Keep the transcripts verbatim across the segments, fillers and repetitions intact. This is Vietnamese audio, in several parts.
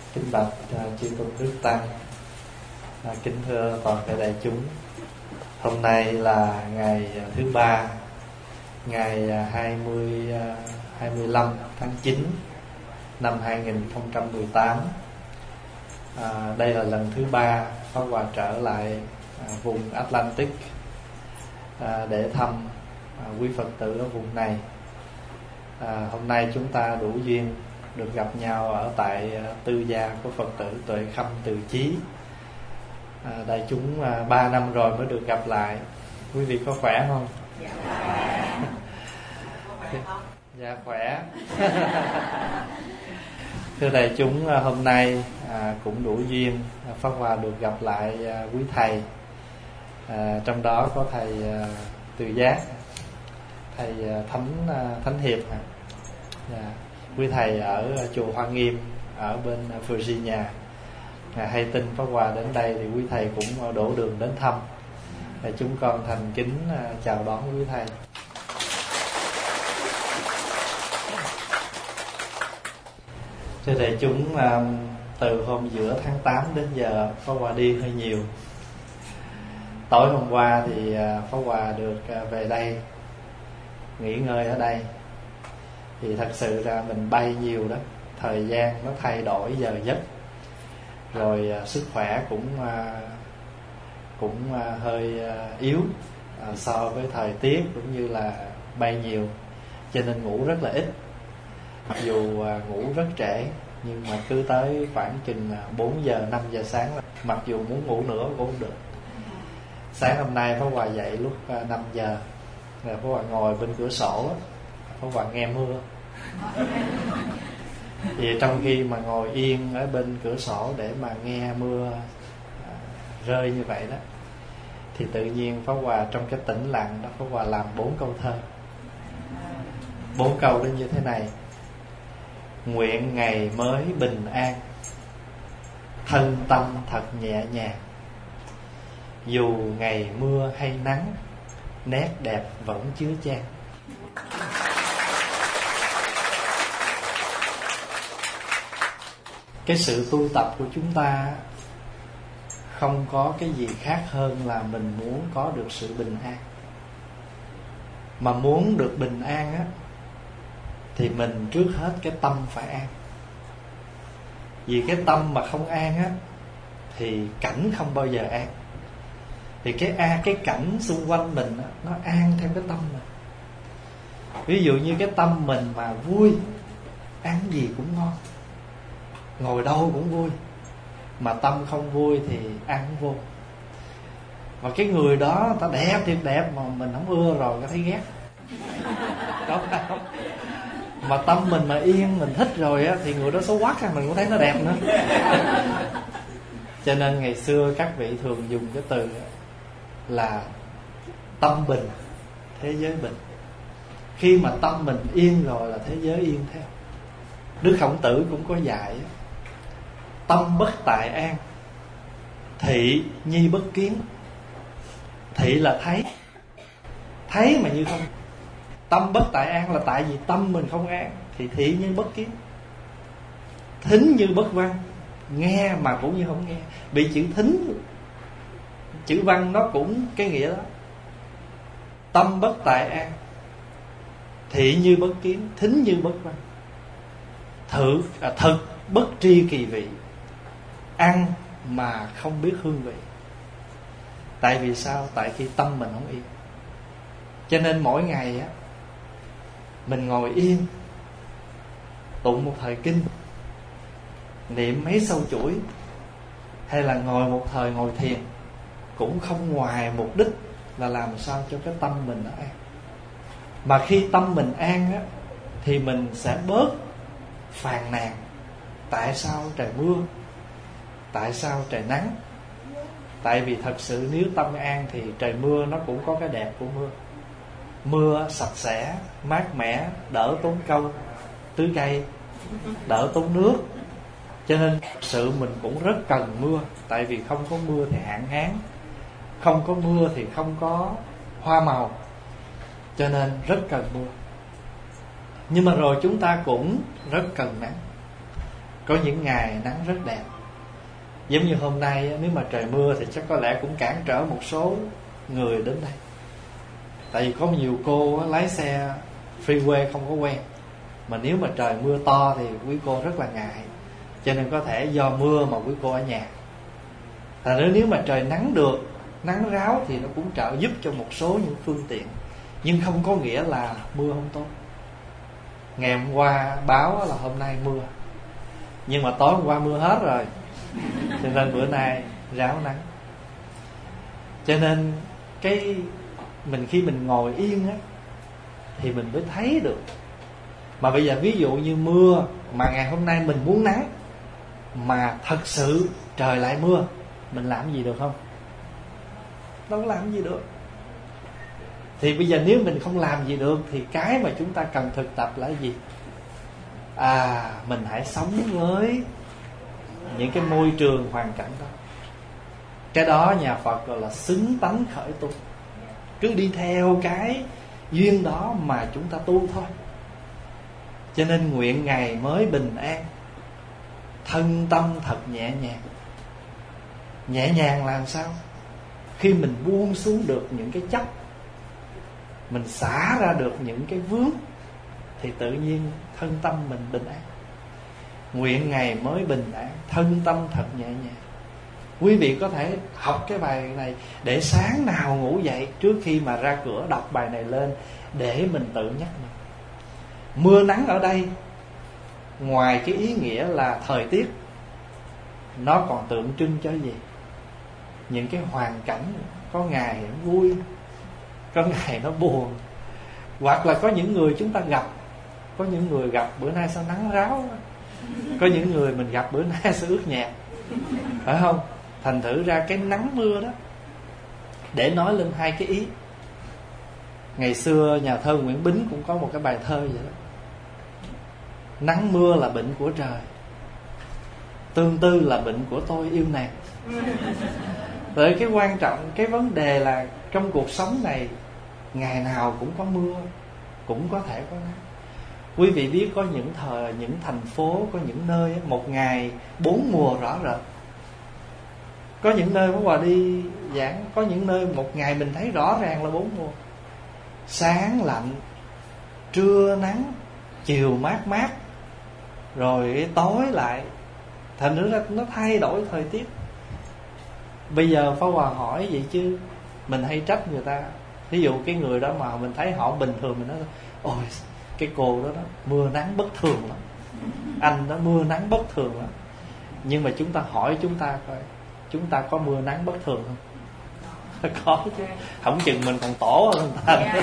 Kính bạch uh, chư tôn đức tăng, uh, kính thưa toàn thể đại chúng. Hôm nay là ngày uh, thứ ba, ngày uh, hai mươi, uh, hai mươi lăm tháng chín năm hai nghìn không trăm mười tám. uh, Đây là lần thứ ba Pháp Hòa trở lại uh, vùng Atlantic uh, để thăm uh, quý Phật tử ở vùng này. uh, Hôm nay chúng ta đủ duyên được gặp nhau ở tại tư gia của Phật tử Tuệ Khâm Từ Chí. à, Đại chúng à, ba năm rồi mới được gặp lại. Quý vị có khỏe không? Dạ khỏe. Dạ khỏe. Thưa đại chúng, hôm nay à, cũng đủ duyên Pháp Hòa được gặp lại à, quý thầy. à, Trong đó có thầy à, Từ Giác, thầy à, Thánh à, Thánh Hiệp. Dạ. Quý thầy ở chùa Hoa Nghiêm ở bên Virginia à, hay tin Pháp Hòa đến đây thì quý thầy cũng đổ đường đến thăm. à, Chúng con thành kính à, chào đón quý thầy. Thưa đại chúng, à, từ hôm giữa tháng tám đến giờ Pháp Hòa đi hơi nhiều. Tối hôm qua thì à, Pháp Hòa được à, về đây nghỉ ngơi ở đây. Thì thật sự ra mình bay nhiều đó, thời gian nó thay đổi giờ giấc, rồi à, sức khỏe cũng à, cũng à, hơi à, yếu à, so với thời tiết cũng như là bay nhiều, cho nên ngủ rất là ít. Mặc dù à, ngủ rất trễ nhưng mà cứ tới khoảng chừng bốn giờ năm giờ sáng là, mặc dù muốn ngủ nữa cũng không được. Sáng hôm nay Pháp Hòa dậy lúc à, năm giờ, rồi Pháp Hòa ngồi bên cửa sổ đó, Pháp Hòa nghe mưa. Thì trong khi mà ngồi yên ở bên cửa sổ để mà nghe mưa à, rơi như vậy đó, thì tự nhiên Pháp Hòa trong cái tĩnh lặng đó, Pháp Hòa làm bốn câu thơ. Bốn câu đó như thế này: nguyện ngày mới bình an, thân tâm thật nhẹ nhàng, dù ngày mưa hay nắng, nét đẹp vẫn chứa chan. Cái sự tu tập của chúng ta không có cái gì khác hơn là mình muốn có được sự bình an. Mà muốn được bình an á, thì mình trước hết cái tâm phải an. Vì cái tâm mà không an á, thì cảnh không bao giờ an. Thì cái an, cái cảnh xung quanh mình á, nó an theo cái tâm mình. Ví dụ như cái tâm mình mà vui, ăn gì cũng ngon, ngồi đâu cũng vui. Mà tâm không vui thì ăn cũng vô. Và cái người đó ta đẹp thiệt đẹp mà mình không ưa rồi, ta thấy ghét. Có phải không? Mà tâm mình mà yên, mình thích rồi á, thì người đó xấu quắc mình cũng thấy nó đẹp nữa. Cho nên ngày xưa các vị thường dùng cái từ là tâm bình, thế giới bình. Khi mà tâm mình yên rồi là thế giới yên theo. Đức Khổng Tử cũng có dạy: tâm bất tại an, thị nhi bất kiến. Thị là thấy, thấy mà như không. Tâm bất tại an là tại vì tâm mình không an, thì thị như bất kiến. Thính như bất văn, nghe mà cũng như không nghe. Bị chữ thính, chữ văn nó cũng cái nghĩa đó. Tâm bất tại an, thị như bất kiến, thính như bất văn. Thử, à, thực bất tri kỳ vị, ăn mà không biết hương vị. Tại vì sao? Tại khi tâm mình không yên. Cho nên mỗi ngày á, mình ngồi yên, tụng một thời kinh, niệm mấy sâu chuỗi, hay là ngồi một thời ngồi thiền, cũng không ngoài mục đích là làm sao cho cái tâm mình nó an. Mà khi tâm mình an á, thì mình sẽ bớt phàn nàn: tại sao trời mưa, tại sao trời nắng. Tại vì thật sự nếu tâm an thì trời mưa nó cũng có cái đẹp của mưa. Mưa sạch sẽ, mát mẻ, đỡ tốn công tưới cây, đỡ tốn nước. Cho nên sự mình cũng rất cần mưa. Tại vì không có mưa thì hạn hán, không có mưa thì không có hoa màu. Cho nên rất cần mưa. Nhưng mà rồi chúng ta cũng rất cần nắng. Có những ngày nắng rất đẹp. Giống như hôm nay nếu mà trời mưa thì chắc có lẽ cũng cản trở một số người đến đây. Tại vì có nhiều cô lái xe freeway không có quen, mà nếu mà trời mưa to thì quý cô rất là ngại, cho nên có thể do mưa mà quý cô ở nhà. Thật ra nếu mà trời nắng được, nắng ráo thì nó cũng trợ giúp cho một số những phương tiện, nhưng không có nghĩa là mưa không tốt. Ngày hôm qua báo là hôm nay mưa, nhưng mà tối hôm qua mưa hết rồi, cho nên bữa nay ráo nắng. Cho nên cái mình khi mình ngồi yên á thì mình mới thấy được. Mà bây giờ ví dụ như mưa, mà ngày hôm nay mình muốn nắng mà thật sự trời lại mưa, mình làm gì được không? Đâu có làm gì được. Thì bây giờ nếu mình không làm gì được thì cái mà chúng ta cần thực tập là gì? À, mình hãy sống với những cái môi trường hoàn cảnh đó. Cái đó nhà Phật gọi là xứng tánh khởi tu. Cứ đi theo cái duyên đó mà chúng ta tu thôi. Cho nên nguyện ngày mới bình an, thân tâm thật nhẹ nhàng. Nhẹ nhàng làm sao? Khi mình buông xuống được những cái chấp, mình xả ra được những cái vướng, thì tự nhiên thân tâm mình bình an. Nguyện ngày mới bình an, thân tâm thật nhẹ nhàng. Quý vị có thể học cái bài này để sáng nào ngủ dậy, trước khi mà ra cửa đọc bài này lên, để mình tự nhắc mình. Mưa nắng ở đây, ngoài cái ý nghĩa là thời tiết, nó còn tượng trưng cho gì? Những cái hoàn cảnh, có ngày nó vui, có ngày nó buồn. Hoặc là có những người chúng ta gặp, có những người gặp bữa nay sao nắng ráo, có những người mình gặp bữa nay sao ướt nhẹp, phải không? Thành thử ra cái nắng mưa đó để nói lên hai cái ý. Ngày xưa nhà thơ Nguyễn Bính cũng có một cái bài thơ vậy đó: nắng mưa là bệnh của trời, tương tư là bệnh của tôi yêu nàng. Tại cái quan trọng, cái vấn đề là trong cuộc sống này, ngày nào cũng có mưa, cũng có thể có nắng. Quý vị biết có những thời, những thành phố, có những nơi một ngày bốn mùa rõ rệt. Có những nơi mới qua đi giảng, có những nơi một ngày mình thấy rõ ràng là bốn mùa. Sáng lạnh, trưa nắng, chiều mát mát, rồi tối lại. Thành nữa là nó thay đổi thời tiết. Bây giờ Pháp Hòa hỏi vậy chứ mình hay trách người ta. Ví dụ cái người đó mà mình thấy họ bình thường, mình nói ôi cái cô đó, đó mưa nắng bất thường lắm, anh đó mưa nắng bất thường lắm. Nhưng mà chúng ta hỏi chúng ta coi, chúng ta có mưa nắng bất thường không? Có chứ. Không chừng mình còn tổ hơn người ta.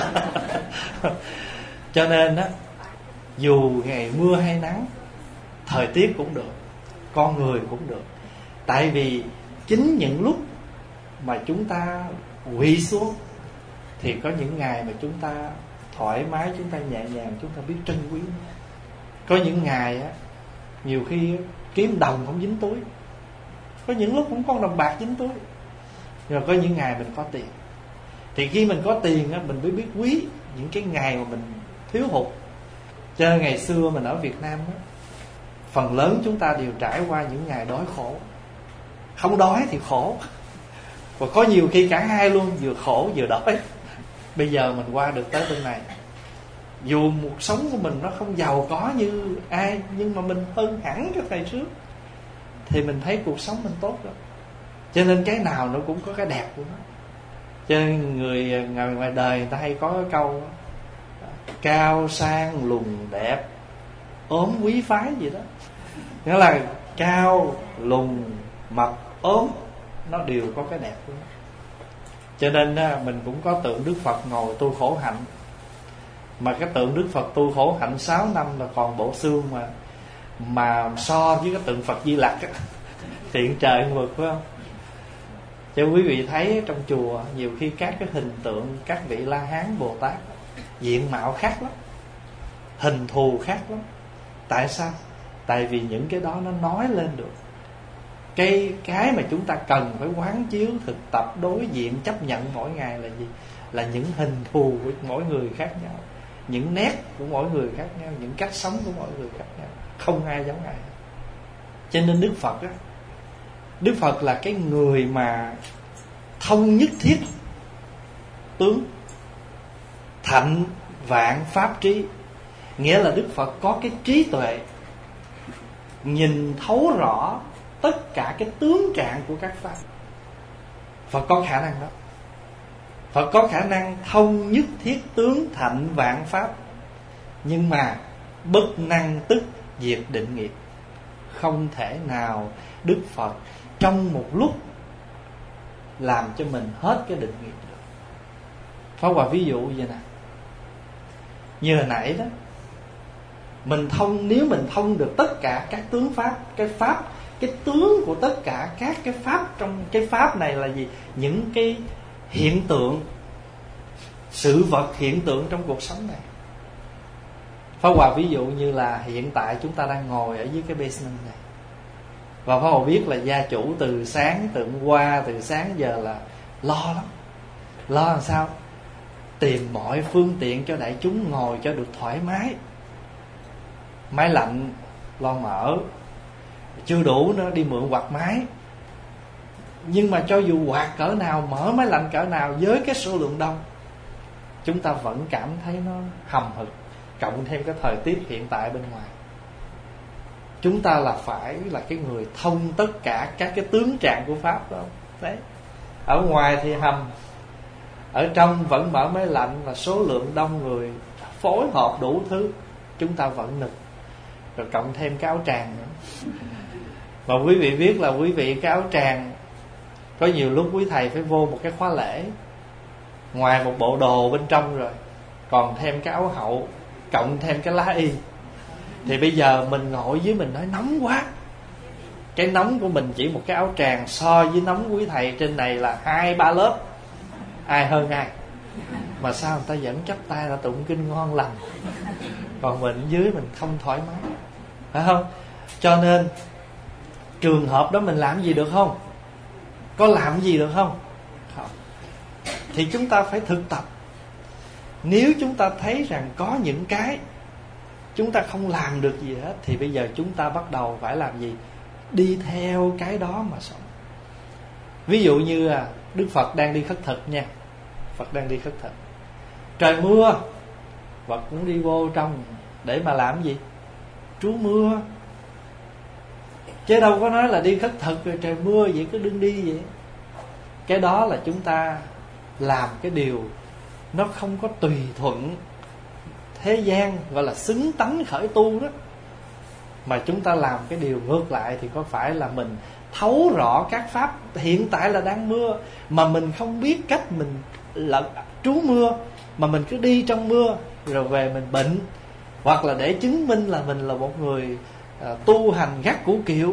Cho nên á, dù ngày mưa hay nắng, thời tiết cũng được, con người cũng được. Tại vì chính những lúc mà chúng ta quỵ xuống thì có những ngày mà chúng ta thoải mái, chúng ta nhẹ nhàng, chúng ta biết trân quý. Có những ngày á, nhiều khi kiếm đồng không dính túi, có những lúc cũng có đồng bạc dính túi. Rồi có những ngày mình có tiền, thì khi mình có tiền á, mình mới biết quý những cái ngày mà mình thiếu hụt. Cho nên ngày xưa mình ở Việt Nam á, phần lớn chúng ta đều trải qua những ngày đói khổ. Không đói thì khổ, và có nhiều khi cả hai luôn, vừa khổ vừa đói. Bây giờ mình qua được tới bên này, dù cuộc sống của mình nó không giàu có như ai, nhưng mà mình hơn hẳn cái thời trước, thì mình thấy cuộc sống mình tốt rồi. Cho nên cái nào nó cũng có cái đẹp của nó. Cho nên người ngoài, ngoài đời người ta hay có cái câu cao sang lùn đẹp, ốm quý phái gì đó. Nghĩa là cao, lùn, mập, ốm, nó đều có cái đẹp của nó. Cho nên mình cũng có tượng Đức Phật ngồi tu khổ hạnh. Mà cái tượng Đức Phật tu khổ hạnh sáu năm là còn bộ xương mà. Mà so với cái tượng Phật Di Lặc á, thiện trời ngược, phải không? Cho quý vị thấy trong chùa nhiều khi các cái hình tượng các vị La Hán Bồ Tát diện mạo khác lắm, hình thù khác lắm. Tại sao? Tại vì những cái đó nó nói lên được Cái cái mà chúng ta cần phải quán chiếu, thực tập, đối diện, chấp nhận mỗi ngày là gì? Là những hình thù của mỗi người khác nhau, những nét của mỗi người khác nhau, những cách sống của mỗi người khác nhau. Không ai giống ai. Cho nên Đức Phật á, Đức Phật là cái người mà thông nhất thiết tướng, thạnh vạn pháp trí. Nghĩa là Đức Phật có cái trí tuệ nhìn thấu rõ tất cả cái tướng trạng của các pháp. Phật có khả năng đó. Phật có khả năng thông nhất thiết tướng, thạnh vạn pháp. Nhưng mà bất năng tức diệt định nghiệp. Không thể nào Đức Phật trong một lúc làm cho mình hết cái định nghiệp được. Pháp Hòa ví dụ vậy nè. Như hồi nãy đó, mình thông, nếu mình thông được tất cả các tướng pháp, cái pháp, cái tướng của tất cả các cái pháp, trong cái pháp này là gì? Những cái hiện tượng, sự vật hiện tượng trong cuộc sống này. Pháp Hòa ví dụ như là hiện tại chúng ta đang ngồi ở dưới cái basement này, và Pháp Hòa biết là gia chủ từ sáng, từ hôm qua, từ sáng giờ là lo lắm. Lo làm sao? Tìm mọi phương tiện cho đại chúng ngồi cho được thoải mái. Máy lạnh lo mở, chưa đủ nữa đi mượn quạt máy. Nhưng mà cho dù quạt cỡ nào, mở máy lạnh cỡ nào, với cái số lượng đông, chúng ta vẫn cảm thấy nó hầm hực. Cộng thêm cái thời tiết hiện tại bên ngoài, chúng ta là phải là cái người thông tất cả các cái tướng trạng của pháp đó. Đấy. Ở ngoài thì hầm, ở trong vẫn mở máy lạnh, và số lượng đông người phối hợp đủ thứ, chúng ta vẫn nực. Rồi cộng thêm cái áo tràng nữa. Và quý vị biết là quý vị cái áo tràng, có nhiều lúc quý thầy phải vô một cái khóa lễ, ngoài một bộ đồ bên trong rồi còn thêm cái áo hậu, cộng thêm cái lá y. Thì bây giờ mình ngồi dưới mình nói nóng quá. Cái nóng của mình chỉ một cái áo tràng, so với nóng quý thầy trên này là hai ba lớp, ai hơn ai. Mà sao người ta vẫn chắp tay là tụng kinh ngon lành, còn mình dưới mình không thoải mái, phải không? Cho nên trường hợp đó mình làm gì được không? Có làm gì được không? Không. Thì chúng ta phải thực tập. Nếu chúng ta thấy rằng có những cái chúng ta không làm được gì hết, thì bây giờ chúng ta bắt đầu phải làm gì? Đi theo cái đó mà sống. Ví dụ như à, Đức Phật đang đi khất thực nha. Phật đang đi khất thực, trời mưa, Phật cũng đi vô trong để mà làm gì? Trú mưa. Chứ đâu có nói là đi khất thực rồi trời mưa vậy cứ đừng đi vậy. Cái đó là chúng ta làm cái điều nó không có tùy thuận thế gian, gọi là xứng tánh khởi tu đó. Mà chúng ta làm cái điều ngược lại thì có phải là mình thấu rõ các pháp hiện tại là đang mưa, mà mình không biết cách mình lận trú mưa, mà mình cứ đi trong mưa rồi về mình bệnh, hoặc là để chứng minh là mình là một người à, tu hành gắt củ kiệu.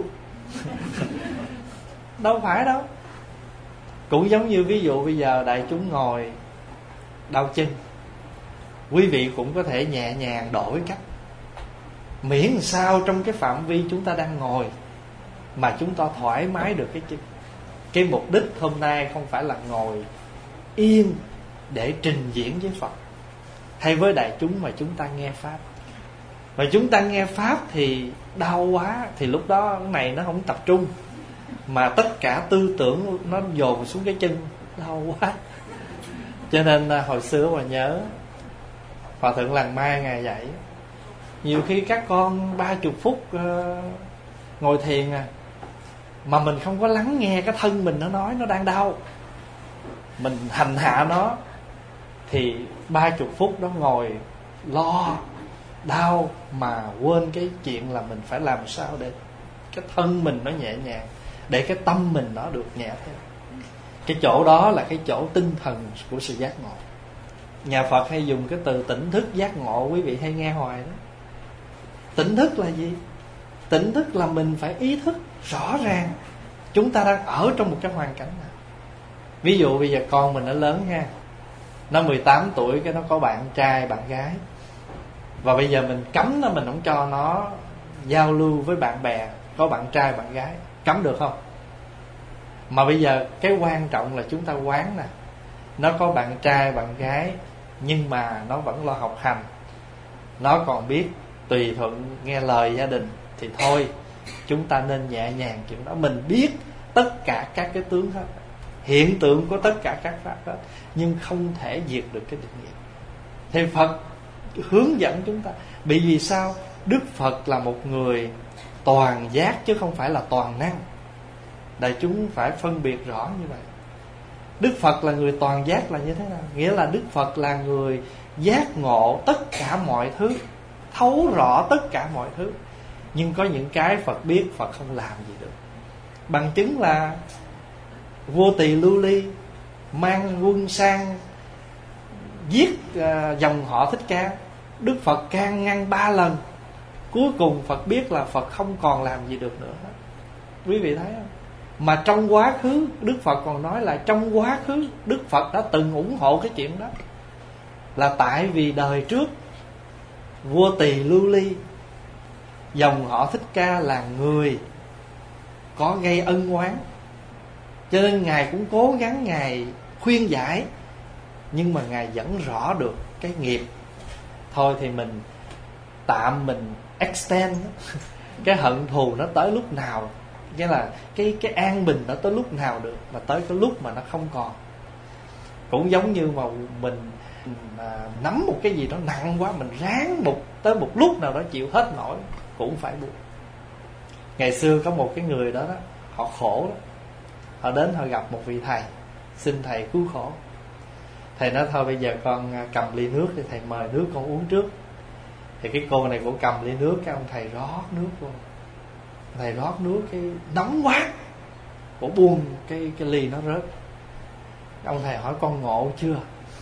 Đâu phải đâu. Cũng giống như ví dụ bây giờ đại chúng ngồi đau chân, quý vị cũng có thể nhẹ nhàng đổi cách, miễn sao trong cái phạm vi chúng ta đang ngồi mà chúng ta thoải mái được cái chân. Cái mục đích hôm nay không phải là ngồi yên để trình diễn với Phật hay với đại chúng, mà chúng ta nghe pháp. Và chúng ta nghe pháp thì đau quá, thì lúc đó cái này nó không tập trung, mà tất cả tư tưởng nó dồn xuống cái chân, đau quá. Cho nên hồi xưa mà nhớ Hòa thượng Làng Mai ngài dạy, nhiều khi các con ba chục phút uh, ngồi thiền à, mà mình không có lắng nghe cái thân mình nó nói nó đang đau, mình hành hạ nó, thì ba chục phút đó ngồi lo đau mà quên cái chuyện là mình phải làm sao để cái thân mình nó nhẹ nhàng, để cái tâm mình nó được nhẹ theo. Cái chỗ đó là cái chỗ tinh thần của sự giác ngộ. Nhà Phật hay dùng cái từ tỉnh thức giác ngộ, quý vị hay nghe hoài đó. Tỉnh thức là gì? Tỉnh thức là mình phải ý thức rõ ràng chúng ta đang ở trong một cái hoàn cảnh nào. Ví dụ bây giờ con mình nó lớn ha, nó mười tám tuổi, cái nó có bạn trai bạn gái, và bây giờ mình cấm nó, mình không cho nó giao lưu với bạn bè có bạn trai bạn gái, cấm được không? Mà bây giờ cái quan trọng là chúng ta quán nè, nó có bạn trai bạn gái nhưng mà nó vẫn lo học hành, nó còn biết tùy thuận nghe lời gia đình, thì thôi chúng ta nên nhẹ nhàng chuyện đó. Mình biết tất cả các cái tướng hết, hiện tượng của tất cả các pháp hết, nhưng không thể diệt được cái định nghiệp. Thì Phật hướng dẫn chúng ta. Bởi vì sao? Đức Phật là một người toàn giác chứ không phải là toàn năng. Đại chúng phải phân biệt rõ như vậy. Đức Phật là người toàn giác là như thế nào? Nghĩa là Đức Phật là người giác ngộ tất cả mọi thứ, thấu rõ tất cả mọi thứ. Nhưng có những cái Phật biết, Phật không làm gì được. Bằng chứng là vua Tỳ Lưu Ly mang quân sang giết uh, dòng họ Thích Ca. Đức Phật can ngăn ba lần. Cuối cùng Phật biết là Phật không còn làm gì được nữa hết. Quý vị thấy không? Mà trong quá khứ, Đức Phật còn nói là trong quá khứ Đức Phật đã từng ủng hộ cái chuyện đó. Là tại vì đời trước vua Tỳ Lưu Ly, dòng họ Thích Ca là người có gây ân oán, cho nên Ngài cũng cố gắng Ngài khuyên giải. Nhưng mà Ngài vẫn rõ được cái nghiệp. Thôi thì mình tạm mình extend cái hận thù nó tới lúc nào, nghĩa là cái, cái an bình nó tới lúc nào được, mà tới cái lúc mà nó không còn. Cũng giống như mà mình mà nắm một cái gì đó nặng quá, mình ráng một tới một lúc nào đó chịu hết nổi cũng phải buông. Ngày xưa có một cái người đó, đó họ khổ đó, họ đến họ gặp một vị thầy, xin thầy cứu khổ. Thầy nói thôi bây giờ con cầm ly nước thì thầy mời nước con uống trước. Thì cái cô này cũng cầm ly nước, cái ông thầy rót nước vô. Thầy rót nước cái nóng quá, cổ buông cái, cái ly nó rớt. Ông thầy hỏi con ngộ chưa?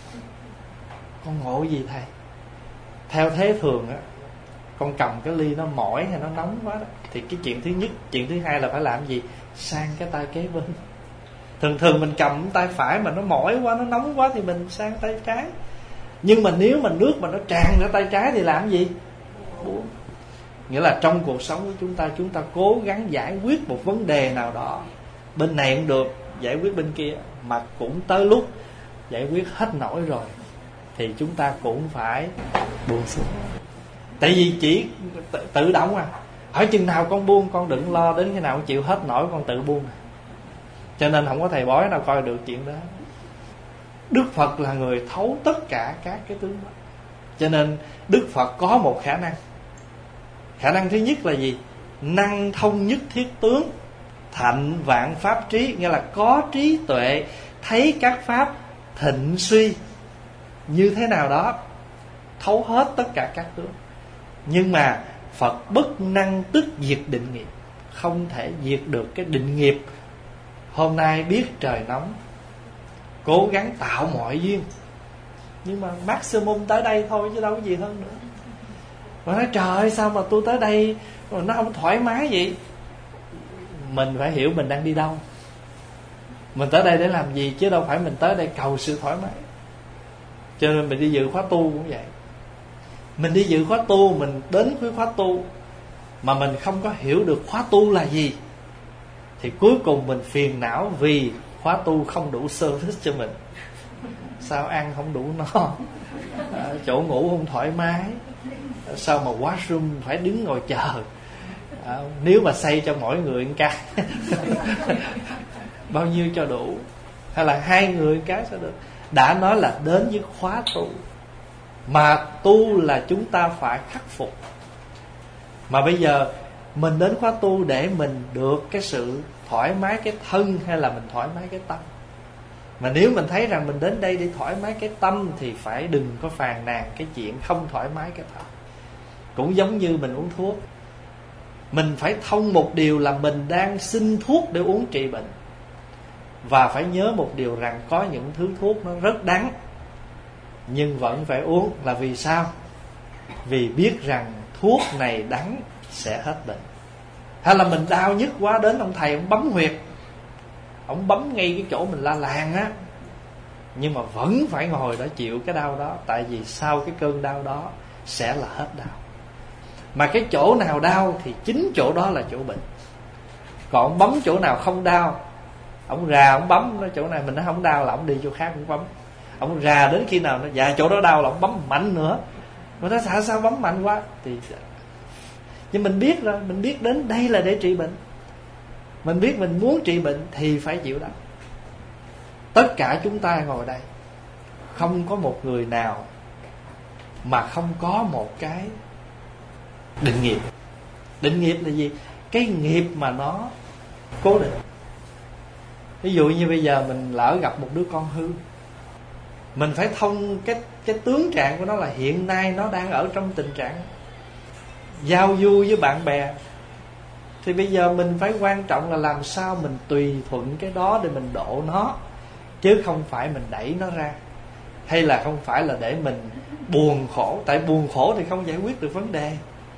Con ngộ gì thầy? Theo thế thường á, con cầm cái ly nó mỏi hay nó nóng quá đó, thì cái chuyện thứ nhất, chuyện thứ hai là phải làm gì? Sang cái tay kế bên. Thường thường mình cầm tay phải mà nó mỏi quá, nó nóng quá thì mình sang tay trái. Nhưng mà nếu mà nước mà nó tràn ra tay trái thì làm gì? Buông. Nghĩa là trong cuộc sống của chúng ta, chúng ta cố gắng giải quyết một vấn đề nào đó, bên này cũng được, giải quyết bên kia, mà cũng tới lúc giải quyết hết nổi rồi thì chúng ta cũng phải buông xuống. Tại vì chỉ tự, tự động à, hỏi chừng nào con buông, con đừng lo đến khi nào con chịu hết nổi con tự buông. Cho nên không có thầy bói nào coi được chuyện đó. Đức Phật là người thấu tất cả các cái tướng đó. Cho nên Đức Phật có một khả năng. Khả năng thứ nhất là gì? Năng thông nhất thiết tướng, thạnh vạn pháp trí. Nghĩa là có trí tuệ, thấy các pháp thịnh suy như thế nào đó, thấu hết tất cả các tướng. Nhưng mà Phật bất năng tức diệt định nghiệp, không thể diệt được cái định nghiệp. Hôm nay biết trời nóng, cố gắng tạo mọi duyên, nhưng mà maximum tới đây thôi chứ đâu có gì hơn nữa. Mà nói trời ơi, sao mà tôi tới đây mà nó không thoải mái vậy? Mình phải hiểu mình đang đi đâu. Mình tới đây để làm gì, chứ đâu phải mình tới đây cầu sự thoải mái. Cho nên mình đi dự khóa tu cũng vậy. Mình đi dự khóa tu, mình đến với khóa tu mà mình không có hiểu được khóa tu là gì, thì cuối cùng mình phiền não vì khóa tu không đủ service cho mình. Sao ăn không đủ no, à, chỗ ngủ không thoải mái, sao mà washroom phải đứng ngồi chờ, à, nếu mà xây cho mỗi người một cái bao nhiêu cho đủ, hay là hai người một cái sao được. Đã nói là đến với khóa tu, mà tu là chúng ta phải khắc phục. Mà bây giờ mình đến khóa tu để mình được cái sự thoải mái cái thân, hay là mình thoải mái cái tâm? Mà nếu mình thấy rằng mình đến đây để thoải mái cái tâm thì phải đừng có phàn nàn cái chuyện không thoải mái cái thân. Cũng giống như mình uống thuốc, mình phải thông một điều là mình đang xin thuốc để uống trị bệnh. Và phải nhớ một điều rằng có những thứ thuốc nó rất đắng, nhưng vẫn phải uống. Là vì sao? Vì biết rằng thuốc này đắng sẽ hết bệnh. Hay là mình đau nhức quá, đến ông thầy ông bấm huyệt, ông bấm ngay cái chỗ mình la làng á, nhưng mà vẫn phải ngồi đó chịu cái đau đó. Tại vì sau cái cơn đau đó sẽ là hết đau. Mà cái chỗ nào đau thì chính chỗ đó là chỗ bệnh. Còn ông bấm chỗ nào không đau, ông rà ông bấm nó chỗ này mình nó không đau là ông đi chỗ khác cũng bấm. Ông rà đến khi nào nó dạ chỗ đó đau là ông bấm mạnh nữa. Mà nó sao sao bấm mạnh quá thì Nhưng mình biết rồi, mình biết đến đây là để trị bệnh, mình biết mình muốn trị bệnh thì phải chịu đựng. Tất cả chúng ta ngồi đây, không có một người nào mà không có một cái định nghiệp. Định nghiệp là gì? Cái nghiệp mà nó cố định. Ví dụ như bây giờ mình lỡ gặp một đứa con hư, mình phải thông cái, cái tướng trạng của nó là hiện nay nó đang ở trong tình trạng giao du với bạn bè. Thì bây giờ mình phải quan trọng là làm sao mình tùy thuận cái đó để mình độ nó, chứ không phải mình đẩy nó ra. Hay là không phải là để mình buồn khổ. Tại buồn khổ thì không giải quyết được vấn đề,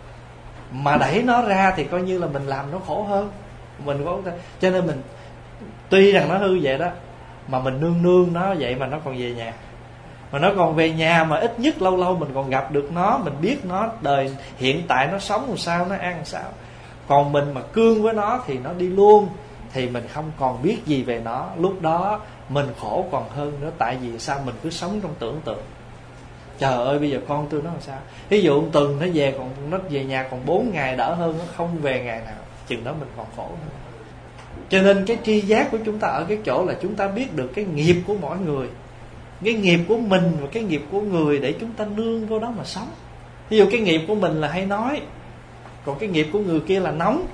mà đẩy nó ra thì coi như là mình làm nó khổ hơn. Mình có cho nên mình tuy rằng nó hư vậy đó, mà mình nương nương nó vậy mà nó còn về nhà. Mà nó còn về nhà mà ít nhất lâu lâu mình còn gặp được nó, mình biết nó đời hiện tại nó sống làm sao, nó ăn làm sao. Còn mình mà cương với nó thì nó đi luôn, thì mình không còn biết gì về nó. Lúc đó mình khổ còn hơn nữa. Tại vì sao? Mình cứ sống trong tưởng tượng. Trời ơi bây giờ con tôi nó làm sao. Ví dụ một tuần nó về còn nó về nhà còn bốn ngày đỡ hơn, nó không về ngày nào, chừng đó mình còn khổ hơn. Cho nên cái tri giác của chúng ta ở cái chỗ là chúng ta biết được cái nghiệp của mỗi người, cái nghiệp của mình và cái nghiệp của người, để chúng ta nương vô đó mà sống. Ví dụ cái nghiệp của mình là hay nói, còn cái nghiệp của người kia là nóng.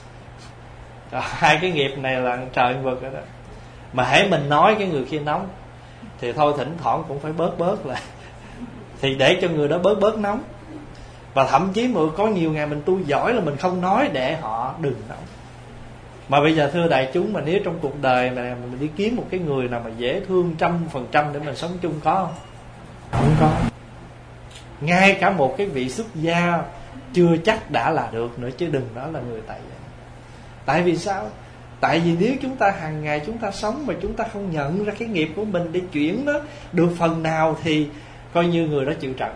Rồi, hai cái nghiệp này là trời vực rồi đó. Mà hễ mình nói cái người kia nóng thì thôi thỉnh thoảng cũng phải bớt bớt lại, thì để cho người đó bớt bớt nóng. Và thậm chí mà có nhiều ngày mình tu giỏi là mình không nói để họ đừng nóng. Mà bây giờ thưa đại chúng, mà nếu trong cuộc đời này mình đi kiếm một cái người nào mà dễ thương trăm phần trăm để mình sống chung có không? Không có. Ngay cả một cái vị xuất gia chưa chắc đã là được nữa, chứ đừng nói là người tại gia. Tại vì sao? Tại vì nếu chúng ta hàng ngày chúng ta sống mà chúng ta không nhận ra cái nghiệp của mình để chuyển nó được phần nào, thì coi như người đó chịu trận.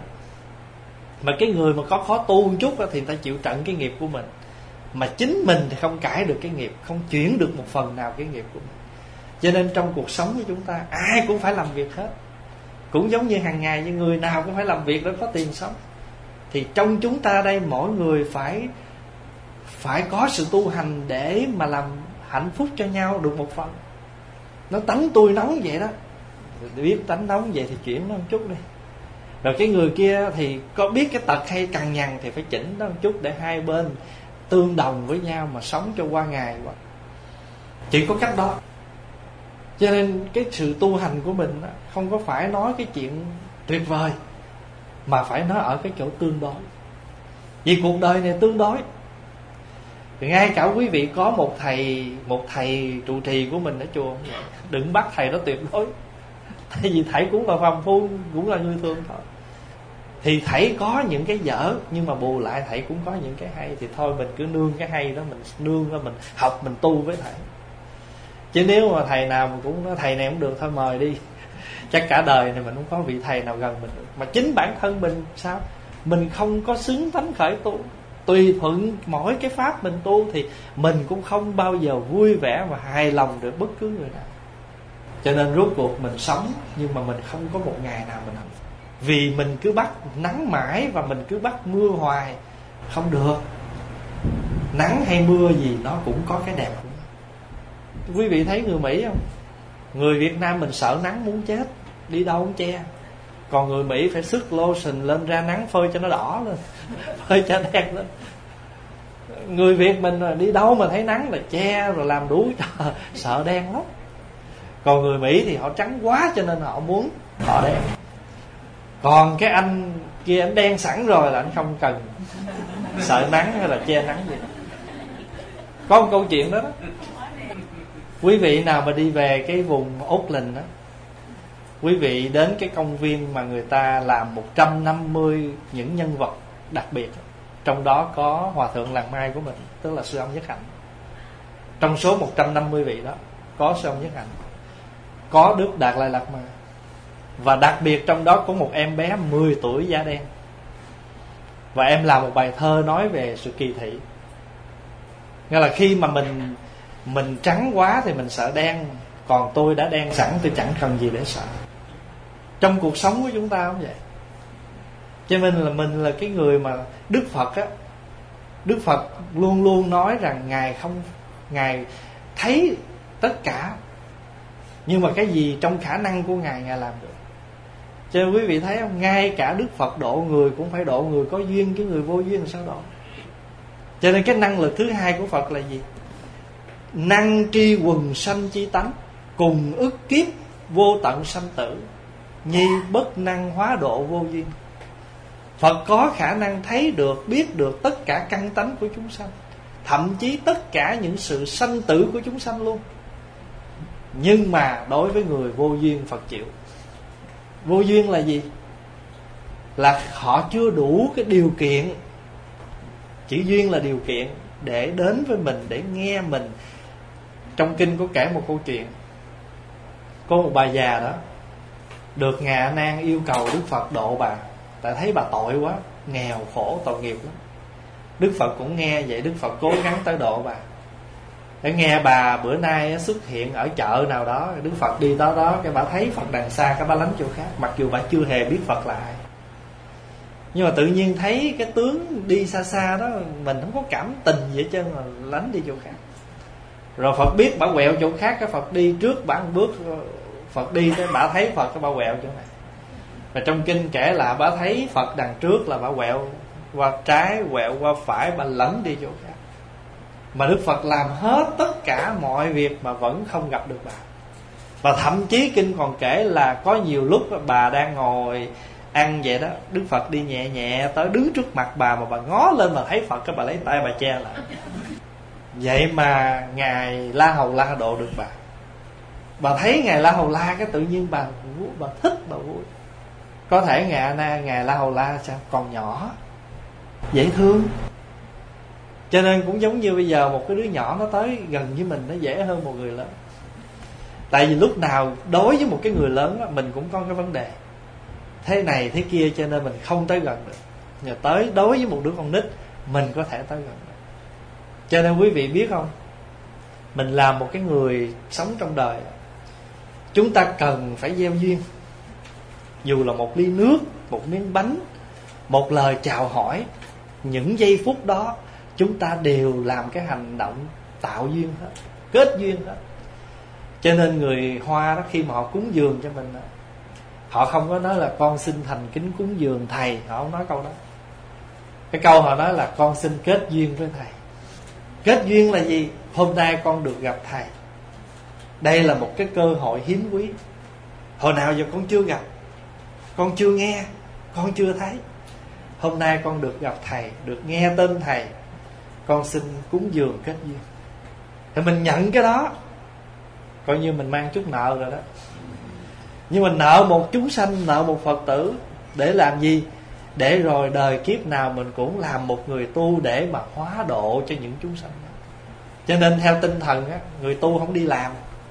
Mà cái người mà có khó tu một chút thì người ta chịu trận cái nghiệp của mình, mà chính mình thì không cải được cái nghiệp, không chuyển được một phần nào cái nghiệp của mình. Cho nên trong cuộc sống của chúng ta ai cũng phải làm việc hết. Cũng giống như hàng ngày, như người nào cũng phải làm việc để có tiền sống. Thì trong chúng ta đây mỗi người phải Phải có sự tu hành để mà làm hạnh phúc cho nhau được một phần. Nó tánh tôi nóng vậy đó, biết tánh nóng vậy thì chuyển nó một chút đi. Rồi cái người kia thì có biết cái tật hay cằn nhằn thì phải chỉnh nó một chút, để hai bên tương đồng với nhau mà sống cho qua ngày quá. Chỉ có cách đó. Cho nên cái sự tu hành của mình không có phải nói cái chuyện tuyệt vời, mà phải nói ở cái chỗ tương đối. Vì cuộc đời này tương đối. Ngay cả quý vị có một thầy Một thầy trụ trì của mình ở chùa, đừng bắt thầy đó tuyệt đối. Tại vì thầy cũng là phàm phu, cũng là người thường thôi. Thì thầy có những cái dở, nhưng mà bù lại thầy cũng có những cái hay. Thì thôi mình cứ nương cái hay đó, mình nương đó, mình học, mình tu với thầy. Chứ nếu mà thầy nào mà cũng nói thầy này cũng được, thôi mời đi. Chắc cả đời này mình không có vị thầy nào gần mình được. Mà chính bản thân mình sao? Mình không có xứng tánh khởi tu. Tùy thuận mỗi cái pháp mình tu thì mình cũng không bao giờ vui vẻ và hài lòng được bất cứ người nào. Cho nên rốt cuộc mình sống, nhưng mà mình không có một ngày nào mình hạnh phúc. Vì mình cứ bắt nắng mãi và mình cứ bắt mưa hoài, không được. Nắng hay mưa gì nó cũng có cái đẹp của nó. Quý vị thấy người Mỹ không? Người Việt Nam mình sợ nắng muốn chết, đi đâu cũng che. Còn người Mỹ phải sức lotion lên ra nắng phơi cho nó đỏ lên, phơi cho đen lên. Người Việt mình đi đâu mà thấy nắng là che rồi làm đủ cho sợ đen lắm. Còn người Mỹ thì họ trắng quá cho nên họ muốn họ đen. Còn cái anh kia anh đen sẵn rồi là anh không cần sợ nắng hay là che nắng gì. Có một câu chuyện đó đó. Quý vị nào mà đi về cái vùng Auckland đó, quý vị đến cái công viên mà người ta làm một trăm năm mươi những nhân vật đặc biệt. Trong đó có Hòa Thượng Làng Mai của mình, tức là Sư Ông Nhất Hạnh. Trong số một trăm năm mươi vị đó có Sư Ông Nhất Hạnh, có Đức Đạt Lai Lạt Ma. Và đặc biệt trong đó có một em bé mười tuổi da đen. Và em làm một bài thơ nói về sự kỳ thị. Nghĩa là khi mà mình Mình trắng quá thì mình sợ đen, còn tôi đã đen sẵn, tôi chẳng cần gì để sợ. Trong cuộc sống của chúng ta cũng vậy. Cho nên là mình là cái người mà Đức Phật á, Đức Phật luôn luôn nói rằng Ngài không Ngài thấy tất cả, nhưng mà cái gì trong khả năng của Ngài, Ngài làm được. Cho nên quý vị thấy không, ngay cả Đức Phật độ người cũng phải độ người có duyên, cái người vô duyên sao độ. Cho nên cái năng lực thứ hai của Phật là gì? Năng tri quần sanh chi tánh, cùng ức kiếp vô tận sanh tử, nhi bất năng hóa độ vô duyên. Phật có khả năng thấy được, biết được tất cả căn tánh của chúng sanh, thậm chí tất cả những sự sanh tử của chúng sanh luôn. Nhưng mà đối với người vô duyên Phật chịu. Vô duyên là gì? Là họ chưa đủ cái điều kiện. Chỉ duyên là điều kiện để đến với mình, để nghe mình. Trong kinh có kể một câu chuyện. Có một bà già đó được Ngài A Nan yêu cầu Đức Phật độ bà, tại thấy bà tội quá, nghèo khổ tội nghiệp lắm. Đức Phật cũng nghe vậy, Đức Phật cố gắng tới độ bà. Để nghe bà bữa nay xuất hiện ở chợ nào đó, Đức Phật đi đó đó, cái bà thấy Phật đằng xa, cái bà lánh chỗ khác, mặc dù bà chưa hề biết Phật là ai. Nhưng mà tự nhiên thấy cái tướng đi xa xa đó, mình không có cảm tình gì hết trơn, mà lánh đi chỗ khác. Rồi Phật biết bà quẹo chỗ khác, cái Phật đi trước bà một bước, Phật đi tới bà thấy Phật, cái bà quẹo chỗ này. Và trong kinh kể là bà thấy Phật đằng trước là bà quẹo qua trái, quẹo qua phải, bà lấn đi chỗ khác. Mà Đức Phật làm hết tất cả mọi việc mà vẫn không gặp được bà. Và thậm chí kinh còn kể là có nhiều lúc bà đang ngồi ăn vậy đó, Đức Phật đi nhẹ nhẹ tới đứng trước mặt bà, mà bà ngó lên mà thấy Phật, cái bà lấy tay bà che lại. Vậy mà Ngài La Hầu La độ được bà. Bà thấy Ngài La Hầu La, cái tự nhiên bà bà thích, bà vui. Có thể Ngài A Nan, Ngài La Hầu La sao còn nhỏ, dễ thương. Cho nên cũng giống như bây giờ một cái đứa nhỏ nó tới gần với mình, nó dễ hơn một người lớn. Tại vì lúc nào đối với một cái người lớn đó, mình cũng có cái vấn đề thế này thế kia, cho nên mình không tới gần được. Nhờ tới đối với một đứa con nít, mình có thể tới gần được. Cho nên quý vị biết không, mình làm một cái người sống trong đời, chúng ta cần phải gieo duyên. Dù là một ly nước, một miếng bánh, một lời chào hỏi, những giây phút đó chúng ta đều làm cái hành động tạo duyên hết, kết duyên hết. Cho nên người Hoa đó, khi mà họ cúng dường cho mình, họ không có nói là con xin thành kính cúng dường thầy, họ không nói câu đó. Cái câu họ nói là con xin kết duyên với thầy. Kết duyên là gì? Hôm nay con được gặp thầy, đây là một cái cơ hội hiếm quý. Hồi nào giờ con chưa gặp, con chưa nghe, con chưa thấy. Hôm nay con được gặp thầy, được nghe tên thầy, con xin cúng dường kết duyên. Thì mình nhận cái đó, coi như mình mang chút nợ rồi đó. Nhưng mình nợ một chúng sanh, nợ một Phật tử, để làm gì? Để rồi đời kiếp nào mình cũng làm một người tu để mà hóa độ cho những chúng sanh đó. Cho nên theo tinh thần á, người tu không đi làm.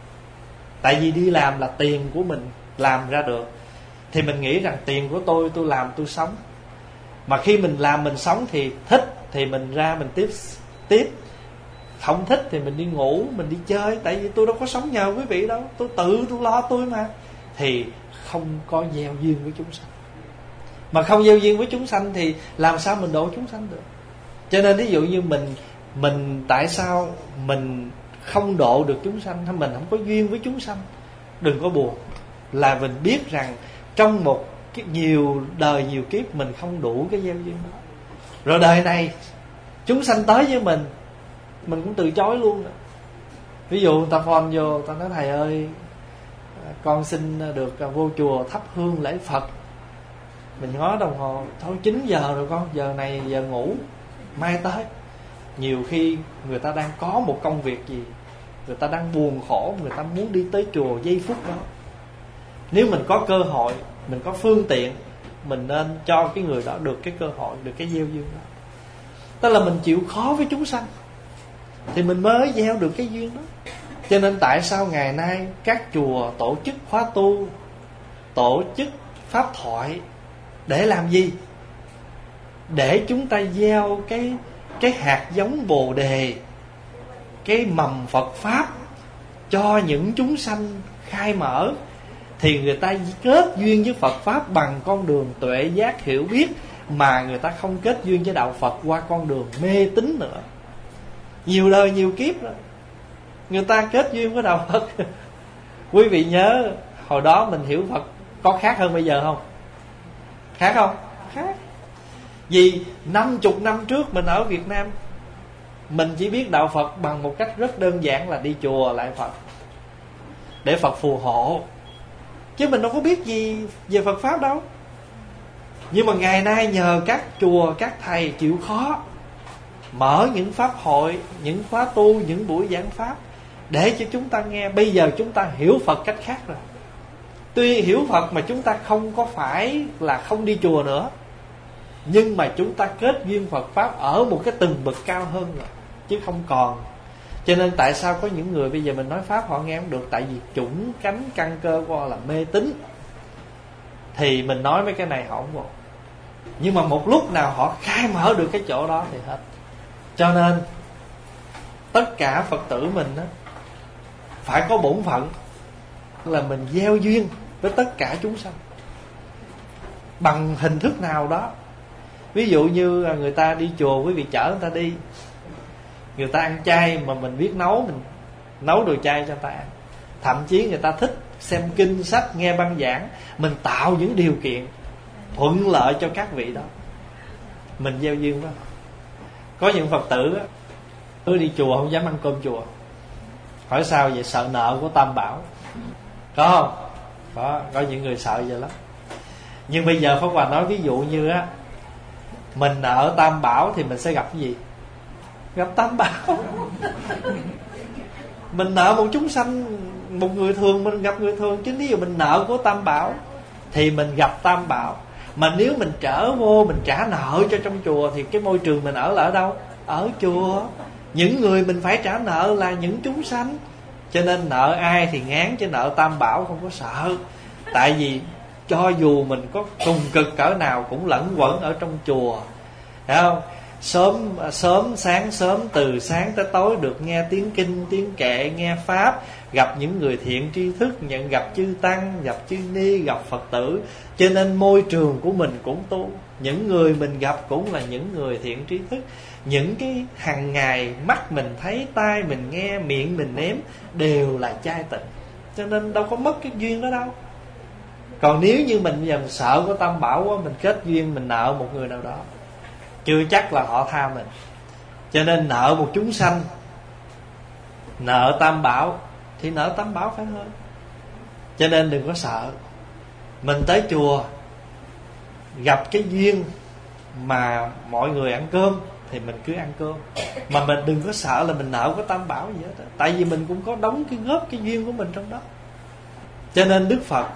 Tại vì đi làm là tiền của mình làm ra được, thì mình nghĩ rằng tiền của tôi, tôi làm tôi sống. Mà khi mình làm mình sống thì thích thì mình ra mình tiếp tiếp, không thích thì mình đi ngủ, mình đi chơi. Tại vì tôi đâu có sống nhờ quý vị đâu, tôi tự tôi lo tôi mà. Thì không có gieo duyên với chúng sanh. Mà không gieo duyên với chúng sanh thì làm sao mình độ chúng sanh được? Cho nên ví dụ như mình Mình tại sao mình không độ được chúng sanh, hay mình không có duyên với chúng sanh? Đừng có buồn. Là mình biết rằng trong một nhiều đời nhiều kiếp mình không đủ cái gieo duyên đó. Rồi đời này chúng sanh tới với mình, mình cũng từ chối luôn rồi. Ví dụ người ta phone vô, ta nói thầy ơi, con xin được vô chùa thắp hương lễ Phật. Mình ngó đồng hồ, thôi chín giờ rồi con, giờ này giờ ngủ, mai tới. Nhiều khi người ta đang có một công việc gì, người ta đang buồn khổ, người ta muốn đi tới chùa giây phút đó. Nếu mình có cơ hội, mình có phương tiện, mình nên cho cái người đó được cái cơ hội, được cái gieo duyên đó. Tức là mình chịu khó với chúng sanh thì mình mới gieo được cái duyên đó. Cho nên tại sao ngày nay các chùa tổ chức khóa tu, tổ chức pháp thoại, để làm gì? Để chúng ta gieo cái cái hạt giống Bồ đề, cái mầm Phật pháp cho những chúng sanh khai mở, thì người ta kết duyên với Phật pháp bằng con đường tuệ giác hiểu biết, mà người ta không kết duyên với đạo Phật qua con đường mê tín nữa. Nhiều đời nhiều kiếp rồi người ta kết duyên với đạo Phật. Quý vị nhớ hồi đó mình hiểu Phật có khác hơn bây giờ không? Khác không? Khác. Vì năm chục năm trước mình ở Việt Nam, mình chỉ biết đạo Phật bằng một cách rất đơn giản là đi chùa lại Phật để Phật phù hộ, chứ mình đâu có biết gì về Phật Pháp đâu. Nhưng mà ngày nay nhờ các chùa, các thầy chịu khó mở những pháp hội, những khóa tu, những buổi giảng pháp để cho chúng ta nghe. Bây giờ chúng ta hiểu Phật cách khác rồi. Tuy hiểu Phật mà chúng ta không có phải là không đi chùa nữa, nhưng mà chúng ta kết duyên Phật Pháp ở một cái từng bậc cao hơn rồi, chứ không còn. Cho nên tại sao có những người bây giờ mình nói Pháp họ nghe không được? Tại vì chủng cánh căn cơ của họ là mê tín. Thì mình nói mấy cái này họ không một. Nhưng mà một lúc nào họ khai mở được cái chỗ đó thì hết. Cho nên tất cả Phật tử mình đó, phải có bổn phận là mình gieo duyên với tất cả chúng sanh bằng hình thức nào đó. Ví dụ như người ta đi chùa, quý vị chở người ta đi, người ta ăn chay mà mình biết nấu, mình nấu đồ chay cho người ta ăn. Thậm chí người ta thích xem kinh sách, nghe băng giảng, mình tạo những điều kiện thuận lợi cho các vị đó, mình gieo duyên đó. Có những Phật tử đó, cứ đi chùa không dám ăn cơm chùa. Hỏi sao vậy? Sợ nợ của Tam Bảo. Có không? Có, có những người sợ vậy lắm. Nhưng bây giờ Pháp Hòa nói ví dụ như á, mình nợ Tam Bảo thì mình sẽ gặp cái gì? Gặp Tam Bảo. Mình nợ một chúng sanh, một người thường mình gặp người thường. Chứ nếu mình nợ của Tam Bảo thì mình gặp Tam Bảo. Mà nếu mình trở vô, mình trả nợ cho trong chùa thì cái môi trường mình ở là ở đâu? Ở chùa. Những người mình phải trả nợ là những chúng sanh. Cho nên nợ ai thì ngán, chứ nợ Tam Bảo không có sợ. Tại vì cho dù mình có cùng cực cỡ nào cũng lẫn quẩn ở trong chùa, thấy không? Sớm sớm sáng sớm, từ sáng tới tối được nghe tiếng kinh, tiếng kệ, nghe pháp, gặp những người thiện tri thức, nhận gặp chư tăng, gặp chư ni, gặp Phật tử. Cho nên môi trường của mình cũng tu. Những người mình gặp cũng là những người thiện tri thức. Những cái hàng ngày mắt mình thấy, tai mình nghe, miệng mình nếm đều là chai tịnh. Cho nên đâu có mất cái duyên đó đâu. Còn nếu như mình giờ mình sợ có Tam Bảo quá, mình kết duyên mình nợ một người nào đó, chưa chắc là họ tha mình. Cho nên nợ một chúng sanh, nợ Tam Bảo thì nợ Tam Bảo phải hơn. Cho nên đừng có sợ. Mình tới chùa gặp cái duyên mà mọi người ăn cơm thì mình cứ ăn cơm. Mà mình đừng có sợ là mình nợ có Tam Bảo gì hết. Tại vì mình cũng có đóng cái góp cái duyên của mình trong đó. Cho nên Đức Phật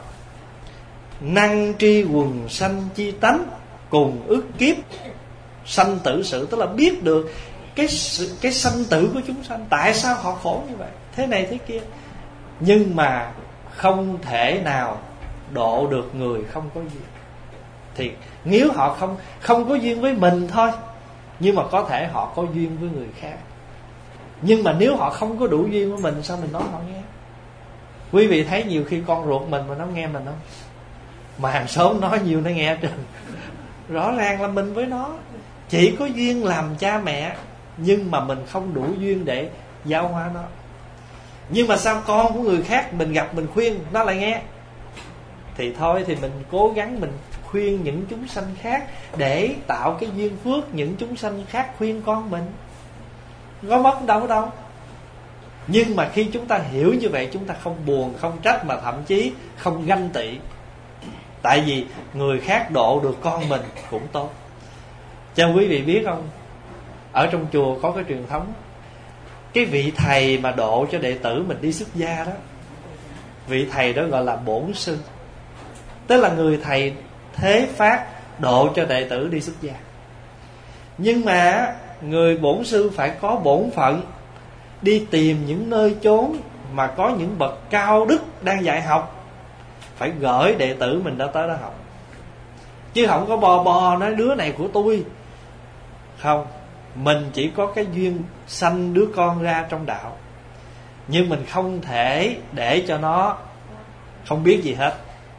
năng tri quần sanh chi tánh, cùng ức kiếp sanh tử sự. Tức là biết được cái cái sanh tử của chúng sanh, tại sao họ khổ như vậy, thế này thế kia. Nhưng mà không thể nào độ được người không có duyên. Thì nếu họ không không có duyên với mình thôi, nhưng mà có thể họ có duyên với người khác. Nhưng mà nếu họ không có đủ duyên với mình, sao mình nói họ nghe? Quý vị thấy nhiều khi con ruột mình mà nó nghe mình không? Mà hàng xóm nói nhiều nó nghe trơn. Rõ ràng là mình với nó chỉ có duyên làm cha mẹ, nhưng mà mình không đủ duyên để giáo hóa nó. Nhưng mà sao con của người khác mình gặp mình khuyên nó lại nghe? Thì thôi thì mình cố gắng mình khuyên những chúng sanh khác để tạo cái duyên phước, những chúng sanh khác khuyên con mình. Có mất đâu đâu. Nhưng mà khi chúng ta hiểu như vậy, chúng ta không buồn, không trách, mà thậm chí không ganh tị. Tại vì người khác độ được con mình cũng tốt. Cho quý vị biết không, ở trong chùa có cái truyền thống, cái vị thầy mà độ cho đệ tử mình đi xuất gia đó, vị thầy đó gọi là bổn sư. Tức là người thầy thế phát độ cho đệ tử đi xuất gia. Nhưng mà người bổn sư phải có bổn phận đi tìm những nơi chốn mà có những bậc cao đức đang dạy học, phải gửi đệ tử mình đó tới đó học. Chứ không có bò bò nói đứa này của tôi. Không, mình chỉ có cái duyên sanh đứa con ra trong đạo, nhưng mình không thể để cho nó không biết gì hết.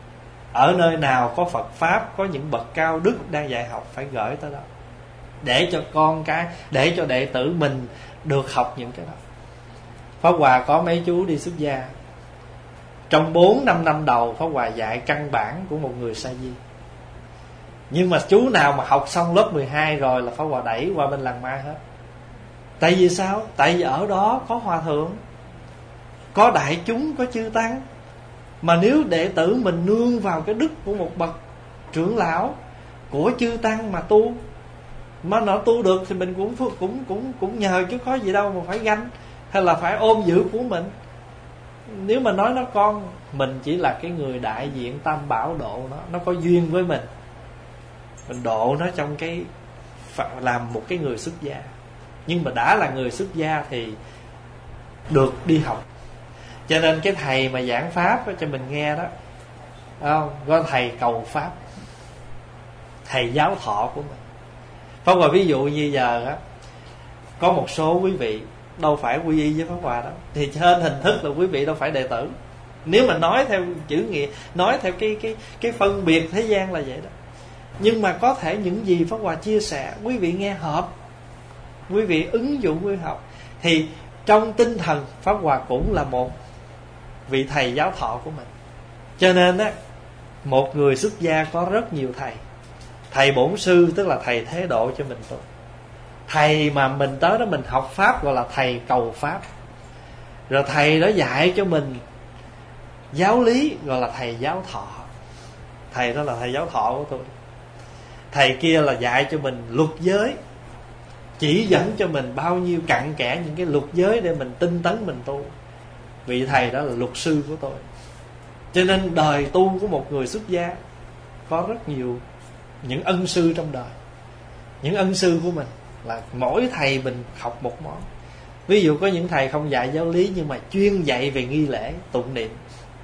Ở nơi nào có Phật Pháp, có những bậc cao đức đang dạy học, phải gửi tới đó, để cho con cái, để cho đệ tử mình được học những cái đó. Pháp Hòa có mấy chú đi xuất gia, trong bốn năm năm đầu Pháp Hòa dạy căn bản của một người sa di. Nhưng mà chú nào mà học xong lớp mười hai rồi là Pháp Hòa đẩy qua bên Làng Mai hết. Tại vì sao? Tại vì ở đó có hòa thượng, có đại chúng, có chư tăng. Mà nếu đệ tử mình nương vào cái đức của một bậc trưởng lão, của chư tăng mà tu, mà nó tu được thì mình cũng cũng cũng cũng nhờ, chứ có gì đâu mà phải ganh hay là phải ôm giữ của mình. Nếu mà nói nó con, mình chỉ là cái người đại diện tam bảo độ nó, nó có duyên với mình, mình độ nó trong cái làm một cái người xuất gia. Nhưng mà đã là người xuất gia thì được đi học. Cho nên cái thầy mà giảng pháp cho mình nghe đó, không? Có thầy cầu pháp, thầy giáo thọ của mình. Pháp Hòa ví dụ như giờ á, có một số quý vị đâu phải quy y với Pháp Hòa đó, thì trên hình thức là quý vị đâu phải đệ tử. Nếu mà nói theo chữ nghĩa, nói theo cái cái cái phân biệt thế gian là vậy đó. Nhưng mà có thể những gì Pháp Hòa chia sẻ, quý vị nghe hợp, quý vị ứng dụng quý học, thì trong tinh thần Pháp Hòa cũng là một vị thầy giáo thọ của mình. Cho nên á, một người xuất gia có rất nhiều thầy. Thầy bổn sư tức là thầy thế độ cho mình tu. Thầy mà mình tới đó mình học pháp gọi là thầy cầu pháp. Rồi thầy đó dạy cho mình giáo lý gọi là thầy giáo thọ. Thầy đó là thầy giáo thọ của tôi. Thầy kia là dạy cho mình luật giới, chỉ dẫn cho mình bao nhiêu cặn kẽ những cái luật giới để mình tinh tấn mình tu. Vị thầy đó là luật sư của tôi. Cho nên đời tu của một người xuất gia có rất nhiều những ân sư trong đời. Những ân sư của mình là mỗi thầy mình học một món. Ví dụ có những thầy không dạy giáo lý, nhưng mà chuyên dạy về nghi lễ tụng niệm,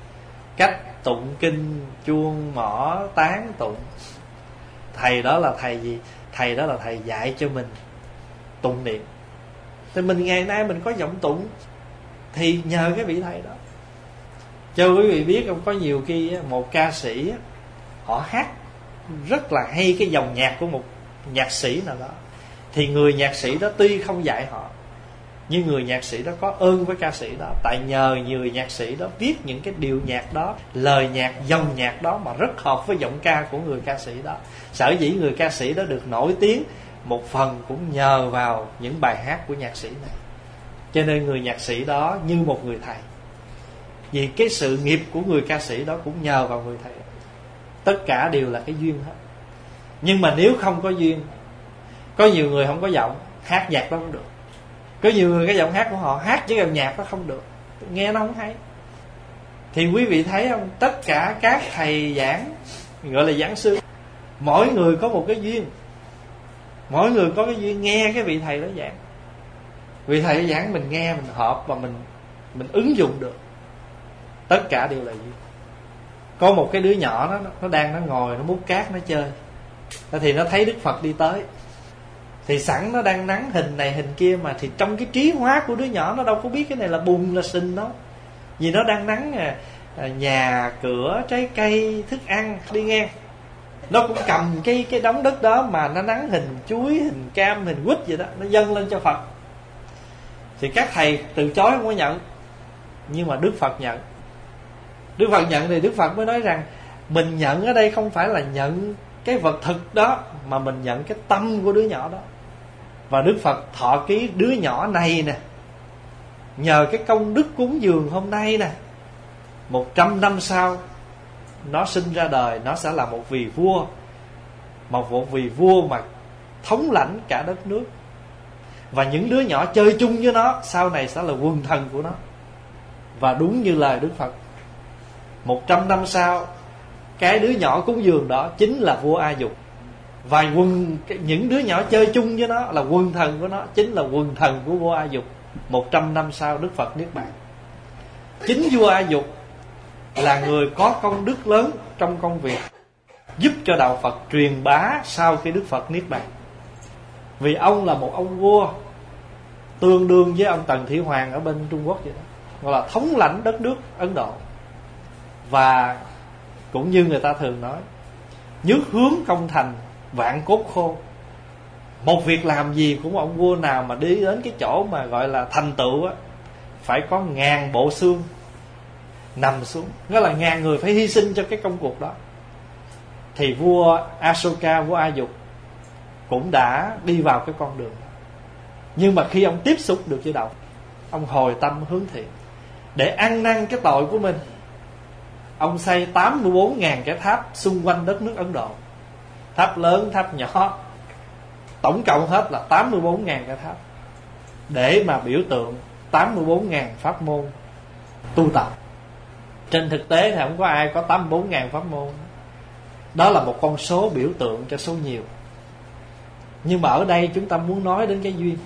cách tụng kinh, chuông, mõ, tán tụng. Thầy đó là thầy gì? Thầy đó là thầy dạy cho mình tụng niệm. Thì mình ngày nay mình có giọng tụng thì nhờ cái vị thầy đó. Cho quý vị biết không, có nhiều khi một ca sĩ họ hát rất là hay cái dòng nhạc của một nhạc sĩ nào đó, thì người nhạc sĩ đó tuy không dạy họ, nhưng người nhạc sĩ đó có ơn với ca sĩ đó. Tại nhờ người nhạc sĩ đó viết những cái điệu nhạc đó, lời nhạc, dòng nhạc đó mà rất hợp với giọng ca của người ca sĩ đó. Sở dĩ người ca sĩ đó được nổi tiếng một phần cũng nhờ vào những bài hát của nhạc sĩ này. Cho nên người nhạc sĩ đó như một người thầy, vì cái sự nghiệp của người ca sĩ đó cũng nhờ vào người thầy. Tất cả đều là cái duyên hết. Nhưng mà nếu không có duyên, có nhiều người không có giọng, hát nhạc đó không được. Có nhiều người cái giọng hát của họ hát chứ cái nhạc đó không được, nghe nó không hay. Thì quý vị thấy không, tất cả các thầy giảng, gọi là giảng sư, mỗi người có một cái duyên. Mỗi người có cái duyên nghe cái vị thầy đó giảng. Vị thầy đó giảng mình nghe, mình hợp và mình mình ứng dụng được. Tất cả đều là duyên. Có một cái đứa nhỏ đó, nó đang nó ngồi nó múc cát nó chơi, thì nó thấy Đức Phật đi tới, thì sẵn nó đang nắn hình này hình kia, mà thì trong cái trí hóa của đứa nhỏ nó đâu có biết cái này là bùn là sình đâu, vì nó đang nắn à, nhà cửa, trái cây, thức ăn đi ngang. Nó cũng cầm cái cái đống đất đó mà nó nắn hình chuối, hình cam, hình quýt vậy đó, nó dâng lên cho Phật. Thì các thầy từ chối không có nhận, nhưng mà Đức Phật nhận. Đức Phật nhận thì Đức Phật mới nói rằng mình nhận ở đây không phải là nhận cái vật thực đó, mà mình nhận cái tâm của đứa nhỏ đó. Và Đức Phật thọ ký đứa nhỏ này nè, nhờ cái công đức cúng dường hôm nay nè, một trăm năm sau nó sinh ra đời, nó sẽ là một vị vua, một một vị vua mà thống lãnh cả đất nước. Và những đứa nhỏ chơi chung với nó sau này sẽ là quần thần của nó. Và đúng như lời Đức Phật, một trăm năm sau, cái đứa nhỏ cúng dường đó chính là vua A Dục. Và quần, những đứa nhỏ chơi chung với nó là quần thần của nó, chính là quần thần của vua A Dục. Một trăm năm sau Đức Phật niết bàn. Chính vua A Dục là người có công đức lớn trong công việc giúp cho đạo Phật truyền bá sau khi Đức Phật niết bàn. Vì ông là một ông vua tương đương với ông Tần Thủy Hoàng ở bên Trung Quốc vậy đó, gọi là thống lãnh đất nước Ấn Độ. Và Cũng như người ta thường nói, nhất hướng công thành, vạn cốt khô. Một việc làm gì của một ông vua nào mà đi đến cái chỗ mà gọi là thành tựu á, phải có ngàn bộ xương nằm xuống. Đó là ngàn người phải hy sinh cho cái công cuộc đó. Thì vua Asoka, vua A Dục cũng đã đi vào cái con đường đó. Nhưng mà khi ông tiếp xúc được với đạo, ông hồi tâm hướng thiện để ăn năn cái tội của mình. Ông xây tám mươi bốn nghìn cái tháp xung quanh đất nước Ấn Độ. Tháp lớn, tháp nhỏ, tổng cộng hết là tám mươi bốn nghìn cái tháp, để mà biểu tượng tám mươi bốn nghìn pháp môn tu tập. Trên thực tế thì không có ai có tám mươi bốn nghìn pháp môn. Đó là một con số biểu tượng cho số nhiều. Nhưng mà ở đây chúng ta muốn nói đến cái duyên.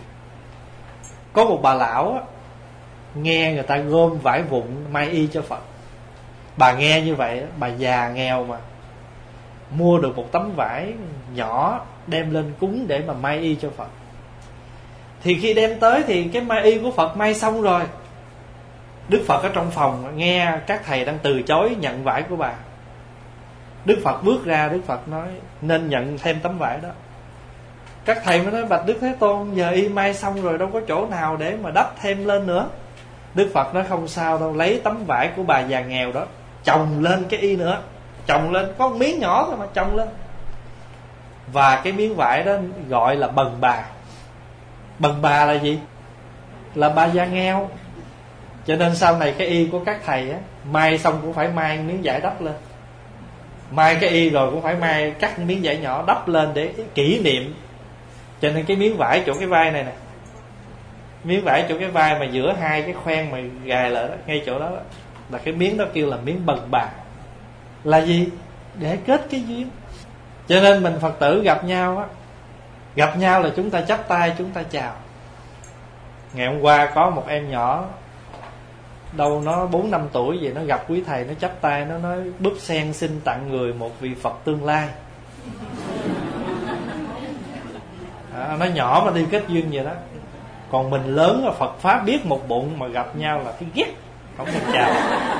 Có một bà lão á, nghe người ta gom vải vụn may y cho Phật. Bà nghe như vậy, bà già nghèo mà, mua được một tấm vải nhỏ đem lên cúng để mà may y cho Phật. Thì khi đem tới thì cái may y của Phật may xong rồi, Đức Phật ở trong phòng nghe các thầy đang từ chối nhận vải của bà. Đức Phật bước ra, Đức Phật nói nên nhận thêm tấm vải đó. Các thầy mới nói bạch Đức Thế Tôn, giờ y may xong rồi, đâu có chỗ nào để mà đắp thêm lên nữa. Đức Phật nói không sao đâu, lấy tấm vải của bà già nghèo đó chồng lên cái y nữa. Chồng lên, có một miếng nhỏ thôi mà chồng lên. Và cái miếng vải đó gọi là bần bà. Bần bà là gì? Là bà già nghèo. Cho nên sau này cái y của các thầy á, may xong cũng phải may miếng vải đắp lên. May cái y rồi cũng phải may cắt miếng vải nhỏ đắp lên để kỷ niệm. Cho nên cái miếng vải chỗ cái vai này nè, miếng vải chỗ cái vai mà giữa hai cái khoen mà gài lại đó, ngay chỗ đó, đó là cái miếng đó kêu là miếng bần bà. Là gì? Để kết cái duyên. Cho nên mình Phật tử gặp nhau á, gặp nhau là chúng ta chắp tay, chúng ta chào. Ngày hôm qua có một em nhỏ, đâu nó bốn năm tuổi vậy, nó gặp quý thầy, nó chắp tay, nó nói búp sen xin tặng người một vị Phật tương lai. À, nó nhỏ mà đi kết duyên vậy đó. Còn mình lớn là Phật Pháp biết một bụng, mà gặp nhau là cái ghét, không thèm chào,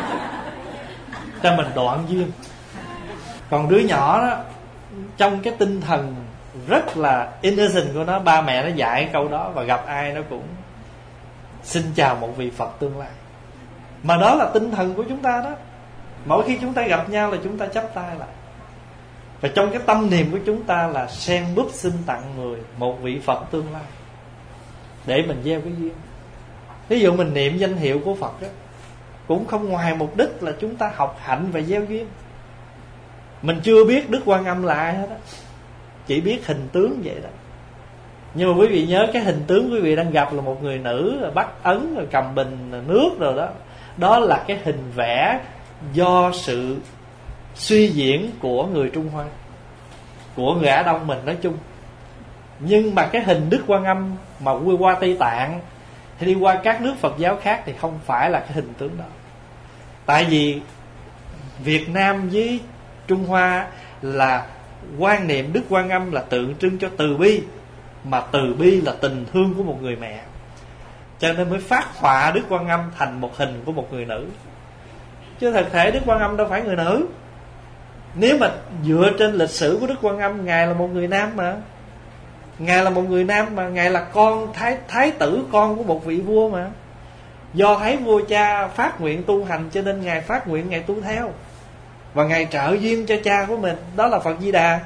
cho mình đoạn duyên. Còn đứa nhỏ đó, trong cái tinh thần rất là innocent của nó, ba mẹ nó dạy câu đó, và gặp ai nó cũng xin chào một vị Phật tương lai. Mà đó là tinh thần của chúng ta đó. Mỗi khi chúng ta gặp nhau là chúng ta chắp tay lại. Và trong cái tâm niệm của chúng ta là sen búp xin tặng người một vị Phật tương lai, để mình gieo cái duyên. Ví dụ mình niệm danh hiệu của Phật đó, cũng không ngoài mục đích là chúng ta học hạnh và gieo duyên. Mình chưa biết Đức Quan Âm là ai hết đó, chỉ biết hình tướng vậy đó. Nhưng mà quý vị nhớ, cái hình tướng quý vị đang gặp là một người nữ bắt ấn rồi cầm bình nước rồi đó. Đó là cái hình vẽ do sự suy diễn của người Trung Hoa, của người Á Đông mình nói chung. Nhưng mà cái hình Đức Quan Âm mà quy qua Tây Tạng thì đi qua các nước Phật giáo khác thì không phải là cái hình tướng đó. Tại vì Việt Nam với Trung Hoa là quan niệm Đức Quan Âm là tượng trưng cho từ bi, mà từ bi là tình thương của một người mẹ, cho nên mới phát họa Đức Quan Âm thành một hình của một người nữ. Chứ thực thể Đức Quan Âm đâu phải người nữ. Nếu mà dựa trên lịch sử của Đức Quan Âm, Ngài là một người nam mà. Ngài là một người nam mà Ngài là con thái, thái tử, con của một vị vua mà. Do thấy vua cha phát nguyện tu hành, cho nên Ngài phát nguyện Ngài tu theo, và Ngài trợ duyên cho cha của mình. Đó là Phật Di Đà.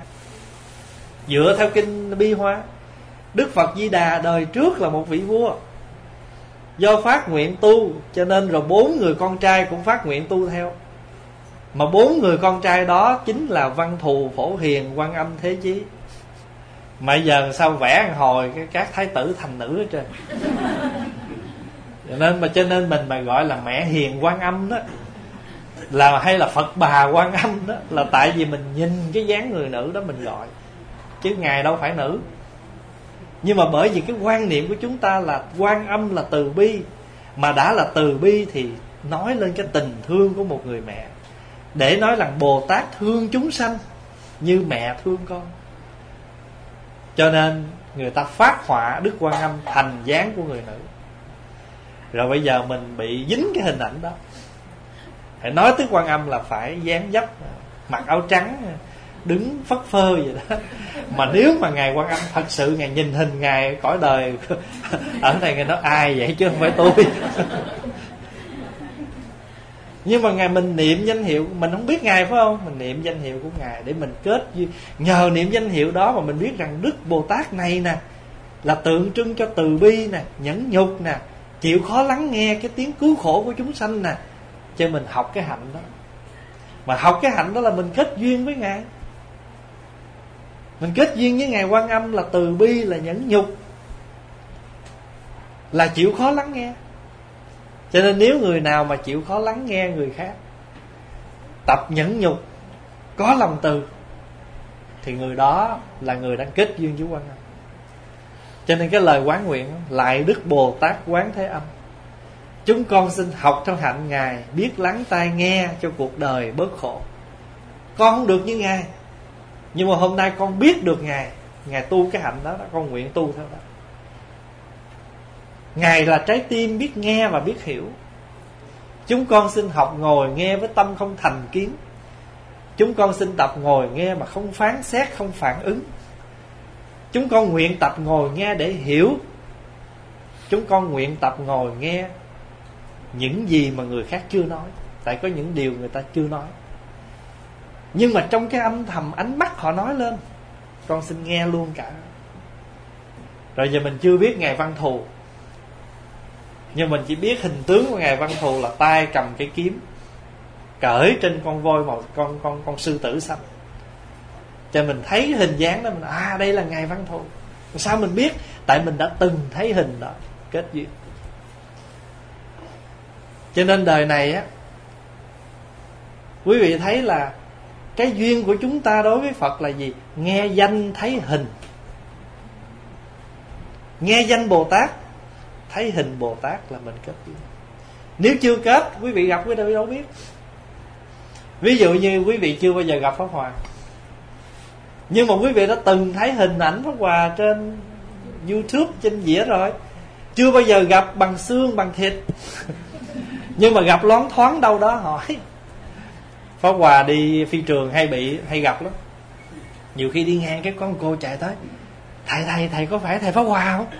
Dựa theo kinh Bi Hoa, Đức Phật Di Đà đời trước là một vị vua, do phát nguyện tu cho nên rồi bốn người con trai cũng phát nguyện tu theo. Mà bốn người con trai đó chính là Văn Thù, Phổ Hiền, Quan Âm, Thế Chí. Mà giờ sao vẽ hồi các thái tử thành nữ hết trơn. Cho nên mà cho nên mình mà gọi là mẹ hiền Quan Âm đó, là hay là Phật bà Quan Âm đó, là tại vì mình nhìn cái dáng người nữ đó mình gọi, chứ Ngài đâu phải nữ. Nhưng mà bởi vì cái quan niệm của chúng ta là Quan Âm là từ bi, mà đã là từ bi thì nói lên cái tình thương của một người mẹ, để nói rằng Bồ Tát thương chúng sanh như mẹ thương con. Cho nên người ta phát họa Đức Quan Âm thành dáng của người nữ. Rồi bây giờ mình bị dính cái hình ảnh đó, phải nói tới Quan Âm là phải dáng dấp mặc áo trắng, đứng phất phơ vậy đó. Mà nếu mà Ngài Quan Âm thật sự Ngài nhìn hình Ngài cõi đời ở đây, Ngài nói ai vậy chứ không phải tôi. Nhưng mà Ngài, mình niệm danh hiệu, mình không biết Ngài phải không, mình niệm danh hiệu của Ngài để mình kết duyên. Nhờ niệm danh hiệu đó mà mình biết rằng Đức Bồ Tát này nè là tượng trưng cho từ bi nè, nhẫn nhục nè, chịu khó lắng nghe cái tiếng cứu khổ của chúng sanh nè. Cho mình học cái hạnh đó. Mà học cái hạnh đó là mình kết duyên với Ngài. Mình kết duyên với Ngài Quan Âm là từ bi, là nhẫn nhục, là chịu khó lắng nghe. Cho nên nếu người nào mà chịu khó lắng nghe người khác, tập nhẫn nhục, có lòng từ, thì người đó là người đang kết duyên với Quan Âm. Cho nên cái lời quán nguyện: lại Đức Bồ Tát Quán Thế Âm, chúng con xin học trong hạnh Ngài, biết lắng tai nghe cho cuộc đời bớt khổ. Con không được như Ngài, nhưng mà hôm nay con biết được Ngài, Ngài tu cái hạnh đó, đó con nguyện tu theo đó. Ngài là trái tim biết nghe và biết hiểu. Chúng con xin học ngồi nghe với tâm không thành kiến. Chúng con xin tập ngồi nghe mà không phán xét, không phản ứng. Chúng con nguyện tập ngồi nghe để hiểu. Chúng con nguyện tập ngồi nghe những gì mà người khác chưa nói. Tại có những điều người ta chưa nói, nhưng mà trong cái âm thầm ánh mắt họ nói lên, con xin nghe luôn cả. Rồi giờ mình chưa biết Ngài Văn Thù, nhưng mình chỉ biết hình tướng của Ngài Văn Thù là tay cầm cái kiếm, cởi trên con voi màu con con con sư tử xanh. Cho mình thấy cái hình dáng đó, mình à đây là Ngài Văn Thù. Sao mình biết? Tại mình đã từng thấy hình đó, kết duyên. Cho nên đời này á, quý vị thấy là cái duyên của chúng ta đối với Phật là gì? Nghe danh thấy hình. Nghe danh Bồ Tát, thấy hình Bồ Tát là mình kết duyên. Nếu chưa kết, quý vị gặp quý vị đâu biết. Ví dụ như quý vị chưa bao giờ gặp Pháp Hòa, nhưng mà quý vị đã từng thấy hình ảnh Pháp Hòa trên YouTube, trên dĩa rồi. Chưa bao giờ gặp bằng xương, bằng thịt, nhưng mà gặp loáng thoáng đâu đó hỏi. Pháp Hòa đi phi trường hay bị hay gặp lắm. Nhiều khi đi ngang cái có một cô chạy tới: Thầy thầy thầy có phải thầy Pháp Hòa không?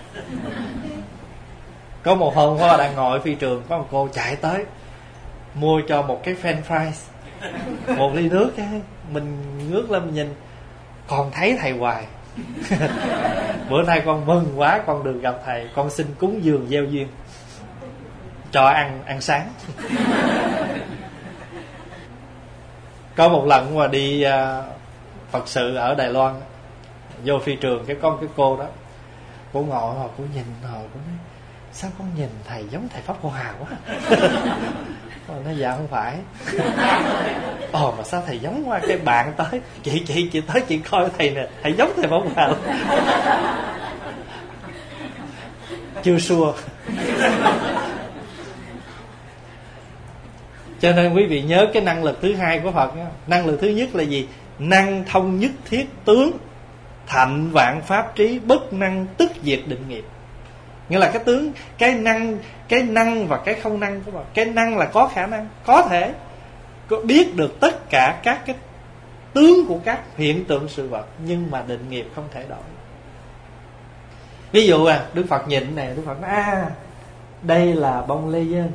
Có một hôm Pháp Hòa đang ngồi phi trường, có một cô chạy tới mua cho một cái french fries, một ly nước. Cái mình ngước lên mình nhìn, còn thấy thầy hoài. Bữa nay con mừng quá, con được gặp thầy, con xin cúng dường gieo duyên cho ăn ăn sáng. Có một lần mà đi uh, Phật sự ở Đài Loan, vô phi trường cái con cái cô đó, cô ngồi hồi cô nhìn hồi cô nói: sao con nhìn thầy giống thầy Pháp Hòa quá. Con nói dạ không phải. Ồ mà sao thầy giống quá. Cái bạn tới: chị chị chị tới chị coi thầy nè, thầy giống thầy Pháp Hòa lắm. Chưa sure. Cho nên quý vị nhớ cái năng lực thứ hai của Phật nhé. Năng lực thứ nhất là gì? Năng thông nhất thiết tướng, thạnh vạn pháp trí, bất năng tức diệt định nghiệp. Nghĩa là cái tướng, cái năng, cái năng và cái không năng của Phật. Cái năng là có khả năng, có thể có biết được tất cả các cái tướng của các hiện tượng sự vật, nhưng mà định nghiệp không thể đổi. Ví dụ à, Đức Phật nhìn này, Đức Phật nói: à, đây là bông lê dên,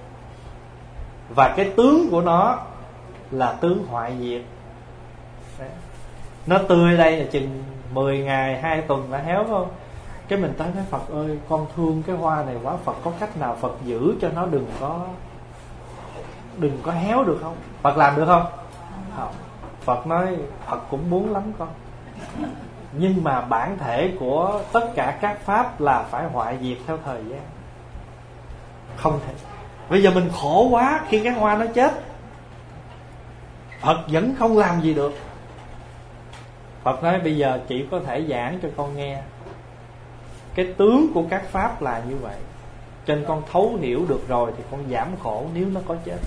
và cái tướng của nó là tướng hoại diệt. Đấy. Nó tươi đây là chừng mười ngày, hai tuần đã héo không? Cái mình tới nói: Phật ơi, con thương cái hoa này quá, Phật có cách nào Phật giữ cho nó đừng có đừng có héo được không? Phật làm được không? Không. Phật nói: Phật cũng muốn lắm con, nhưng mà bản thể của tất cả các pháp là phải hoại diệt theo thời gian, không thể. Bây giờ mình khổ quá khi cái hoa nó chết, Phật vẫn không làm gì được. Phật nói: bây giờ chỉ có thể giảng cho con nghe cái tướng của các pháp là như vậy, cho nên con thấu hiểu được rồi thì con giảm khổ nếu nó có chết.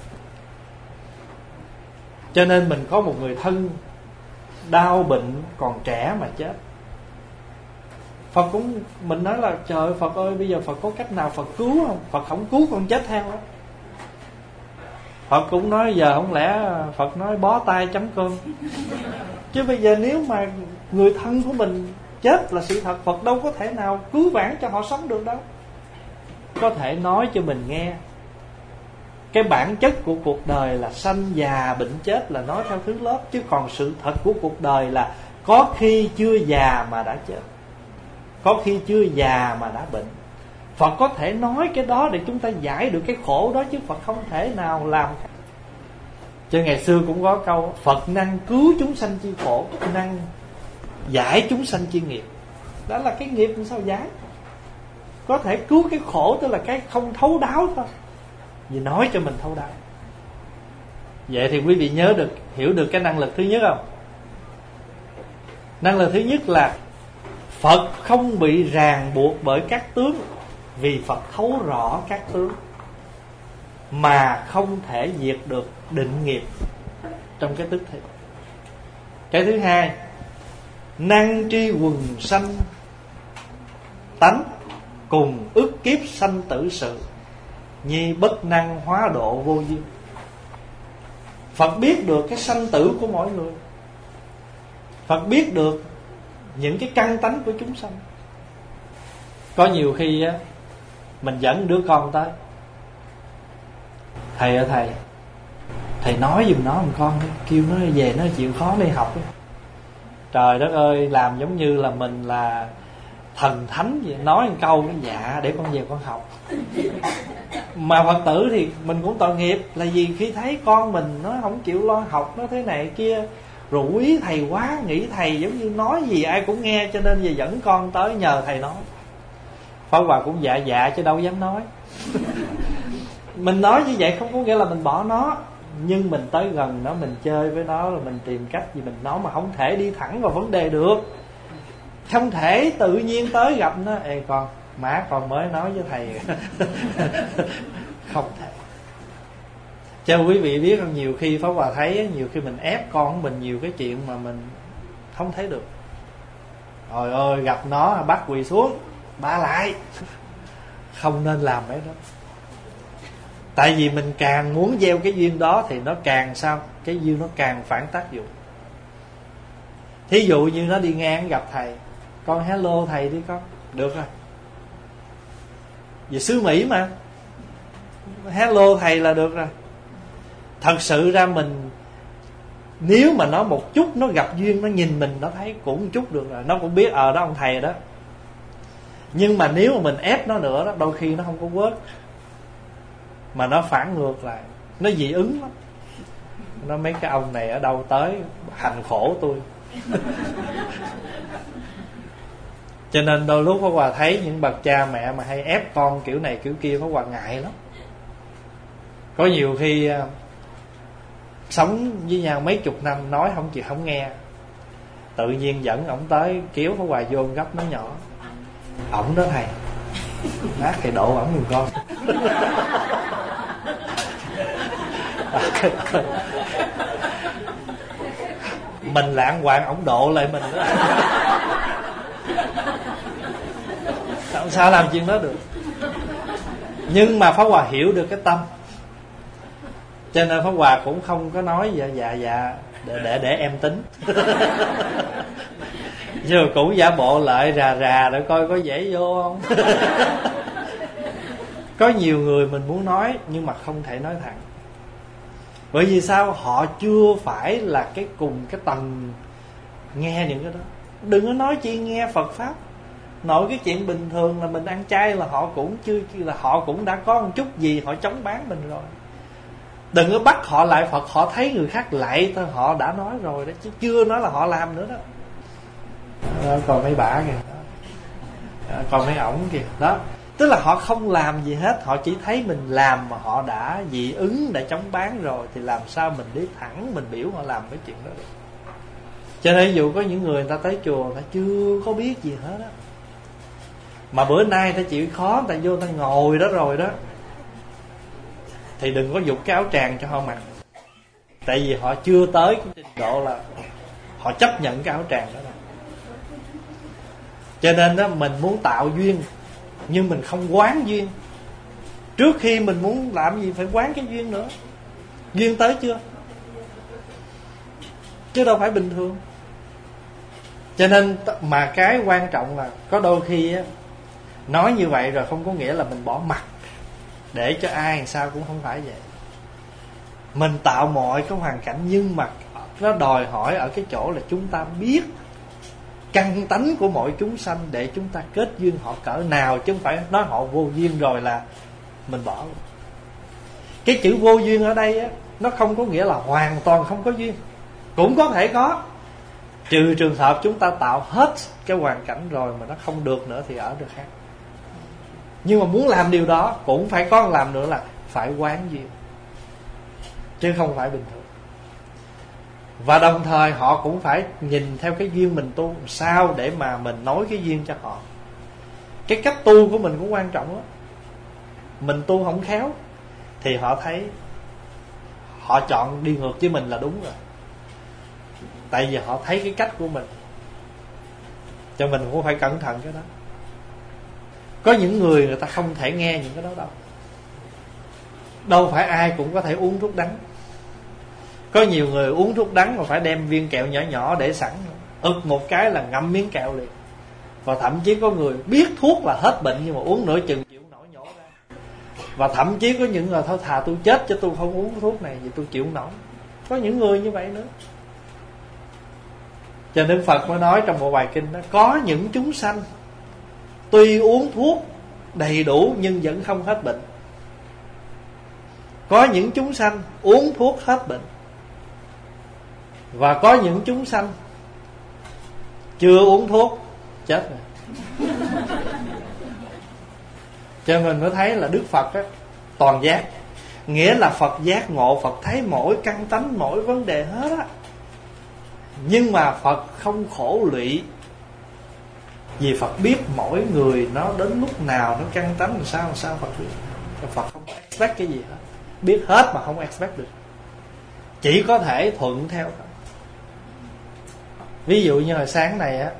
Cho nên mình có một người thân đau bệnh còn trẻ mà chết, Phật cũng, mình nói là trời ơi, Phật ơi, bây giờ Phật có cách nào Phật cứu không? Phật không cứu con chết theo đó. Phật cũng nói giờ không lẽ Phật nói bó tay chấm cơm. Chứ bây giờ nếu mà người thân của mình chết là sự thật, Phật đâu có thể nào cứu vãn cho họ sống được đâu. Có thể nói cho mình nghe cái bản chất của cuộc đời là sanh già bệnh chết, là nói theo thứ lớp. Chứ còn sự thật của cuộc đời là có khi chưa già mà đã chết, có khi chưa già mà đã bệnh. Phật có thể nói cái đó để chúng ta giải được cái khổ đó, chứ Phật không thể nào làm. Chứ ngày xưa cũng có câu Phật năng cứu chúng sanh chi khổ, năng giải chúng sanh chi nghiệp. Đó là cái nghiệp làm sao giải. Có thể cứu cái khổ, tức là cái không thấu đáo thôi, vì nói cho mình thấu đáo. Vậy thì quý vị nhớ được, hiểu được cái năng lực thứ nhất không? Năng lực thứ nhất là Phật không bị ràng buộc bởi các tướng, vì Phật thấu rõ các tướng, mà không thể diệt được định nghiệp trong cái tức thì. Cái thứ hai, năng tri quần sanh tánh, cùng ức kiếp sanh tử sự, nhi bất năng hóa độ vô duyên. Phật biết được cái sanh tử của mỗi người, Phật biết được những cái căn tánh của chúng sanh. Có nhiều khi á, mình dẫn đứa con tới, thầy ơi thầy, thầy nói giùm nó một con, kêu nó về nó chịu khó đi học. Trời đất ơi, làm giống như là mình là thần thánh vậy, nói một câu cái dạ để con về con học. Mà Phật tử thì mình cũng tội nghiệp, là vì khi thấy con mình nó không chịu lo học, nó thế này kia, rồi quý thầy quá, nghĩ thầy giống như nói gì ai cũng nghe, cho nên giờ dẫn con tới nhờ thầy nói. Pháp Hòa cũng dạ dạ chứ đâu dám nói. Mình nói như vậy không có nghĩa là mình bỏ nó, nhưng mình tới gần nó, mình chơi với nó, rồi mình tìm cách gì mình nói, mà không thể đi thẳng vào vấn đề được. Không thể tự nhiên tới gặp nó, ê con, má con mới nói với thầy. Không thể. Cho quý vị biết không, nhiều khi Pháp Hòa thấy, nhiều khi mình ép con của mình nhiều cái chuyện mà mình không thấy được. Trời ơi, gặp nó bắt quỳ xuống, ba lại. Không nên làm cái đó. Tại vì mình càng muốn gieo cái duyên đó thì nó càng sao? Cái duyên nó càng phản tác dụng. Thí dụ như nó đi ngang gặp thầy, con hello thầy đi con. Được rồi. Vì xứ Mỹ mà, hello thầy là được rồi. Thật sự ra mình, nếu mà nó một chút nó gặp duyên, nó nhìn mình nó thấy cũng chút được rồi, nó cũng biết ờ đó ông thầy đó. Nhưng mà nếu mà mình ép nó nữa đó, đôi khi nó không có quớt, mà nó phản ngược lại, nó dị ứng lắm. Nó mấy cái ông này ở đâu tới hành khổ tôi. Cho nên đôi lúc Pháp Hòa thấy những bậc cha mẹ mà hay ép con kiểu này kiểu kia, Pháp Hòa ngại lắm. Có nhiều khi sống với nhau mấy chục năm, nói không chịu không nghe, tự nhiên dẫn ổng tới kéo Pháp Hòa vô gấp nó nhỏ. Ổng đó thầy, bác thầy độ ổng giùm con. Mình lạng quạng, ổng độ lại mình đó. Làm sao làm chuyện đó được. Nhưng mà Pháp Hòa hiểu được cái tâm, cho nên Pháp Hòa cũng không có nói dạ dạ dạ để để, để em tính. Nhưng cũng giả bộ lại rà rà để coi có dễ vô không. Có nhiều người mình muốn nói nhưng mà không thể nói thẳng. Bởi vì sao? Họ chưa phải là cái cùng cái tầng nghe những cái đó. Đừng có nói chi nghe Phật Pháp. Nội cái chuyện bình thường là mình ăn chay là họ cũng chưa, là họ cũng đã có một chút gì họ chống bán mình rồi. Đừng có bắt họ lại Phật, họ thấy người khác lại thôi họ đã nói rồi đó, chứ chưa nói là họ làm nữa đó. Đó, còn mấy bả kìa đó. Còn mấy ổng kìa đó. Tức là họ không làm gì hết, họ chỉ thấy mình làm mà họ đã dị ứng, đã chống bán rồi, thì làm sao mình đi thẳng mình biểu họ làm cái chuyện đó được. Cho nên ví dụ có những người, người ta tới chùa, người ta chưa có biết gì hết á, mà bữa nay ta chịu khó, ta vô ta ngồi đó rồi đó, thì đừng có giục cái áo tràng cho họ mặc. Tại vì họ chưa tới cái trình độ là họ chấp nhận cái áo tràng đó đâu. Cho nên đó, mình muốn tạo duyên nhưng mình không quán duyên. Trước khi mình muốn làm gì phải quán cái duyên nữa. Duyên tới chưa? Chứ đâu phải bình thường. Cho nên mà cái quan trọng là có đôi khi á, nói như vậy rồi không có nghĩa là mình bỏ mặc để cho ai làm sao cũng không phải vậy. Mình tạo mọi cái hoàn cảnh, nhưng mà nó đòi hỏi ở cái chỗ là chúng ta biết căn tánh của mọi chúng sanh để chúng ta kết duyên họ cỡ nào, chứ không phải nói họ vô duyên rồi là mình bỏ. Cái chữ vô duyên ở đây á, nó không có nghĩa là hoàn toàn không có duyên, cũng có thể có, trừ trường hợp chúng ta tạo hết cái hoàn cảnh rồi mà nó không được nữa thì ở được khác. Nhưng mà muốn làm điều đó cũng phải có làm nữa là phải quán duyên, chứ không phải bình thường. Và đồng thời họ cũng phải nhìn theo cái duyên mình tu sao để mà mình nối cái duyên cho họ. Cái cách tu của mình cũng quan trọng lắm. Mình tu không khéo thì họ thấy họ chọn đi ngược với mình là đúng rồi, tại vì họ thấy cái cách của mình. Cho mình cũng phải cẩn thận cái đó. Có những người người ta không thể nghe những cái đó đâu. Đâu phải ai cũng có thể uống thuốc đắng. Có nhiều người uống thuốc đắng mà phải đem viên kẹo nhỏ nhỏ để sẵn, ực một cái là ngậm miếng kẹo liền. Và thậm chí có người biết thuốc là hết bệnh nhưng mà uống nửa chừng chịu nổi nhổ ra. Và thậm chí có những người thôi thà tôi chết chứ tôi không uống thuốc này vì tôi chịu nổi. Có những người như vậy nữa. Cho nên Phật mới nói trong một bài kinh đó, có những chúng sanh tuy uống thuốc đầy đủ nhưng vẫn không hết bệnh. Có những chúng sanh uống thuốc hết bệnh. Và có những chúng sanh chưa uống thuốc chết rồi. Cho mình mới thấy là Đức Phật á, toàn giác. Nghĩa là Phật giác ngộ, Phật thấy mỗi căn tánh, mỗi vấn đề hết á. Nhưng mà Phật không khổ lụy, vì Phật biết mỗi người nó đến lúc nào, nó căn tánh làm sao làm sao Phật biết. Phật không expect cái gì hết, biết hết mà không expect được, chỉ có thể thuận theo thôi. Ví dụ như hồi sáng này á,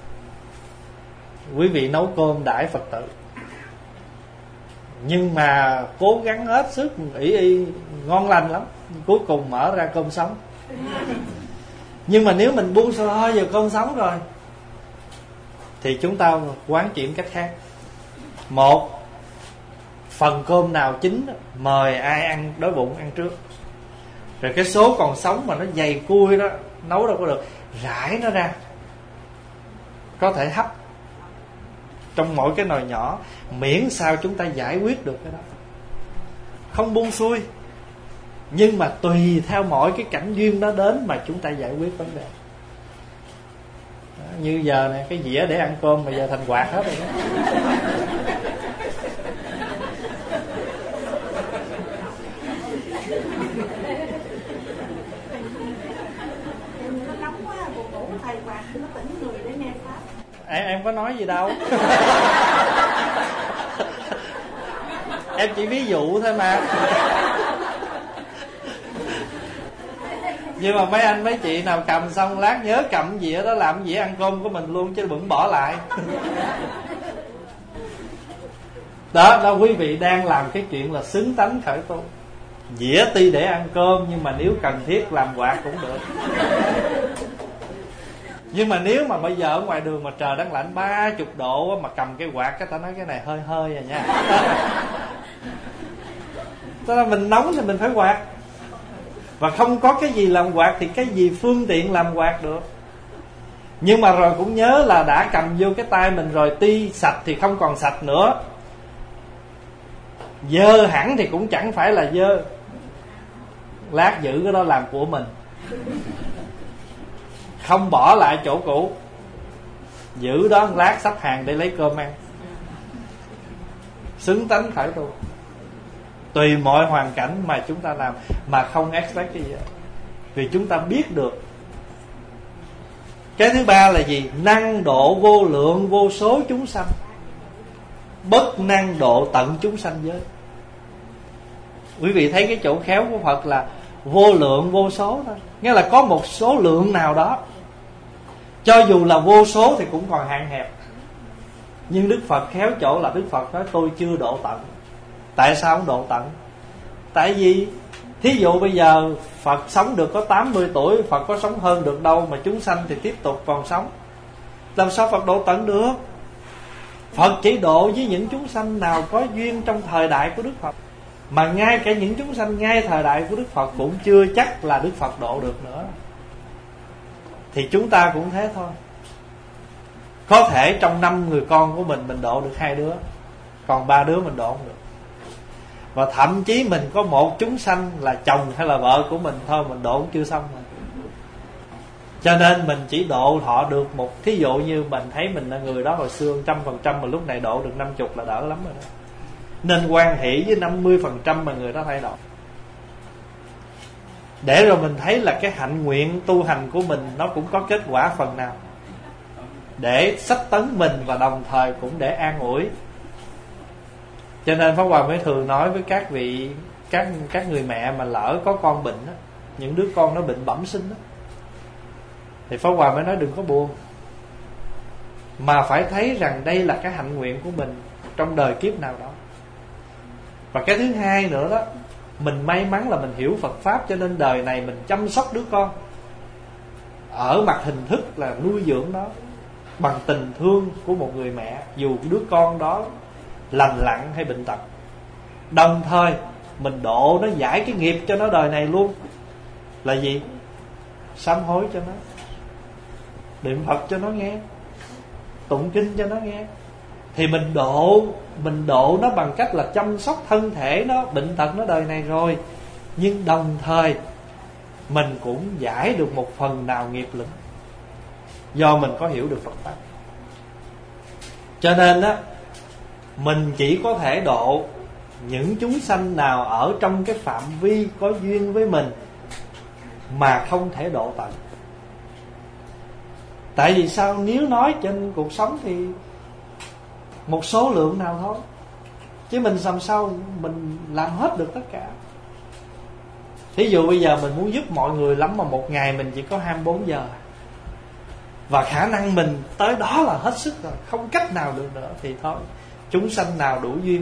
quý vị nấu cơm đãi Phật tử, nhưng mà cố gắng hết sức ỷ y ngon lành lắm, cuối cùng mở ra cơm sống. Nhưng mà nếu mình buông xôi vào cơm sống rồi thì chúng ta quán chuyển cách khác. Một, phần cơm nào chín mời ai ăn đói bụng ăn trước. Rồi cái số còn sống mà nó dày cui đó, nấu đâu có được, rải nó ra, có thể hấp trong mỗi cái nồi nhỏ, miễn sao chúng ta giải quyết được cái đó, không buông xuôi. Nhưng mà tùy theo mỗi cái cảnh duyên đó đến mà chúng ta giải quyết vấn đề. Đó, như giờ này cái dĩa để ăn cơm mà giờ thành quạt hết rồi đó. Em, em có nói gì đâu. Em chỉ ví dụ thôi mà. Nhưng mà mấy anh mấy chị nào cầm xong lát nhớ cầm dĩa đó làm dĩa ăn cơm của mình luôn, chứ đừng bỏ lại. Đó, đó quý vị đang làm cái chuyện là xứng tánh khởi tu. Dĩa tuy để ăn cơm nhưng mà nếu cần thiết làm quạt cũng được. Nhưng mà nếu mà bây giờ ở ngoài đường mà trời đang lạnh ba chục độ mà cầm cái quạt, cái ta nói cái này hơi hơi rồi nha. Tức là mình nóng thì mình phải quạt. Và không có cái gì làm quạt thì cái gì phương tiện làm quạt được. Nhưng mà rồi cũng nhớ là đã cầm vô cái tay mình rồi, tuy sạch thì không còn sạch nữa, dơ hẳn thì cũng chẳng phải là dơ. Lát giữ cái đó làm của mình, không bỏ lại chỗ cũ, giữ đó lát sắp hàng để lấy cơm ăn. Xứng tánh khởi tu. Tùy mọi hoàn cảnh mà chúng ta làm, mà không expect cái gì đó. Vì chúng ta biết được. Cái thứ ba là gì? Năng độ vô lượng vô số chúng sanh, bất năng độ tận chúng sanh giới. Quý vị thấy cái chỗ khéo của Phật là vô lượng vô số thôi. Nghĩa là có một số lượng nào đó. Cho dù là vô số thì cũng còn hạn hẹp. Nhưng Đức Phật khéo chỗ là Đức Phật nói tôi chưa độ tận. Tại sao không độ tận? Tại vì Thí dụ bây giờ Phật sống được có tám mươi tuổi, Phật có sống hơn được đâu, mà chúng sanh thì tiếp tục còn sống, làm sao Phật độ tận được? Phật chỉ độ với những chúng sanh nào có duyên trong thời đại của Đức Phật. Mà ngay cả những chúng sanh ngay thời đại của Đức Phật cũng chưa chắc là Đức Phật độ được nữa. Thì chúng ta cũng thế thôi. Có thể trong năm người con của mình, mình độ được hai đứa, còn ba đứa mình độ không được. Và thậm chí mình có một chúng sanh là chồng hay là vợ của mình thôi, mình độ cũng chưa xong rồi. Cho nên mình chỉ độ họ được một, thí dụ như mình thấy mình là người đó hồi xưa một trăm phần trăm, mà lúc này độ được năm mươi là đỡ lắm rồi đó. Nên quan hỷ với năm mươi phần trăm mà người đó thay đổi, để rồi mình thấy là cái hạnh nguyện tu hành của mình nó cũng có kết quả phần nào, để sách tấn mình và đồng thời cũng để an ủi. Cho nên Pháp Hòa mới thường nói với các vị các các người mẹ mà lỡ có con bệnh đó, những đứa con nó bệnh bẩm sinh đó, thì Pháp Hòa mới nói đừng có buồn, mà phải thấy rằng đây là cái hạnh nguyện của mình trong đời kiếp nào đó. Và cái thứ hai nữa đó, mình may mắn là mình hiểu Phật Pháp, cho nên đời này mình chăm sóc đứa con ở mặt hình thức là nuôi dưỡng nó bằng tình thương của một người mẹ, dù đứa con đó lành lặn hay bệnh tật. Đồng thời mình độ nó giải cái nghiệp cho nó đời này luôn. Là gì? Sám hối cho nó, niệm Phật cho nó nghe, tụng kinh cho nó nghe. Thì mình độ Mình độ nó bằng cách là chăm sóc thân thể nó, bệnh tật nó đời này rồi, nhưng đồng thời mình cũng giải được một phần nào nghiệp lực, do mình có hiểu được Phật Pháp. Cho nên á, mình chỉ có thể độ những chúng sanh nào ở trong cái phạm vi có duyên với mình, mà không thể độ tận. Tại vì sao? Nếu nói trên cuộc sống thì một số lượng nào thôi, chứ mình làm sao mình làm hết được tất cả. Thí dụ bây giờ mình muốn giúp mọi người lắm, mà một ngày mình chỉ có hai mươi bốn giờ, và khả năng mình tới đó là hết sức rồi, không cách nào được nữa, thì thôi, chúng sanh nào đủ duyên.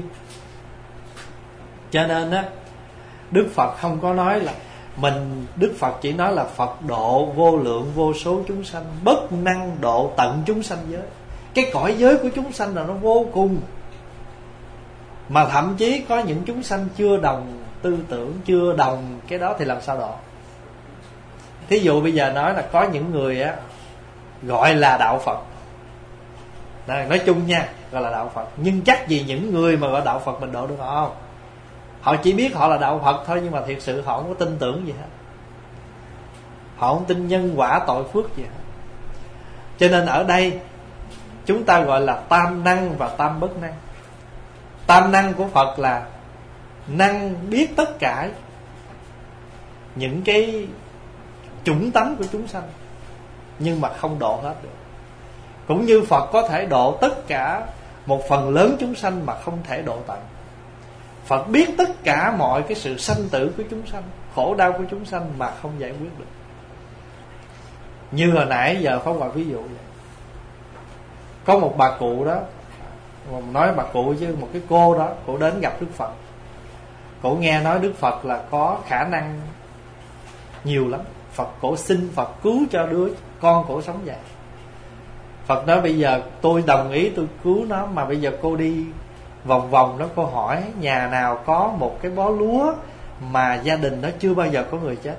Cho nên á, Đức Phật không có nói là mình, Đức Phật chỉ nói là Phật độ vô lượng vô số chúng sanh, bất năng độ tận chúng sanh giới. Cái cõi giới của chúng sanh là nó vô cùng, mà thậm chí có những chúng sanh chưa đồng tư tưởng, chưa đồng cái đó thì làm sao độ? Thí dụ bây giờ nói là có những người á gọi là đạo Phật, đây, nói chung nha, gọi là đạo Phật, nhưng chắc gì những người mà gọi đạo Phật mình độ được họ không? Họ chỉ biết họ là đạo Phật thôi, nhưng mà thiệt sự họ không có tin tưởng gì hết, họ không tin nhân quả tội phước gì hết. Cho nên ở đây chúng ta gọi là tam năng và tam bất năng. Tam năng của Phật là năng biết tất cả những cái chủng tánh của chúng sanh, nhưng mà không độ hết được. Cũng như Phật có thể độ tất cả một phần lớn chúng sanh mà không thể độ tận. Phật biết tất cả mọi cái sự sanh tử của chúng sanh, khổ đau của chúng sanh mà không giải quyết được. Như hồi nãy giờ Pháp Hòa ví dụ vậy. Có một bà cụ đó, nói bà cụ chứ một cái cô đó, cổ đến gặp Đức Phật. Cổ nghe nói Đức Phật là có khả năng nhiều lắm. Phật cổ xin Phật cứu cho đứa con cổ sống dài. Phật nói bây giờ tôi đồng ý tôi cứu nó, mà bây giờ cô đi vòng vòng đó, cô hỏi nhà nào có một cái bó lúa mà gia đình nó chưa bao giờ có người chết.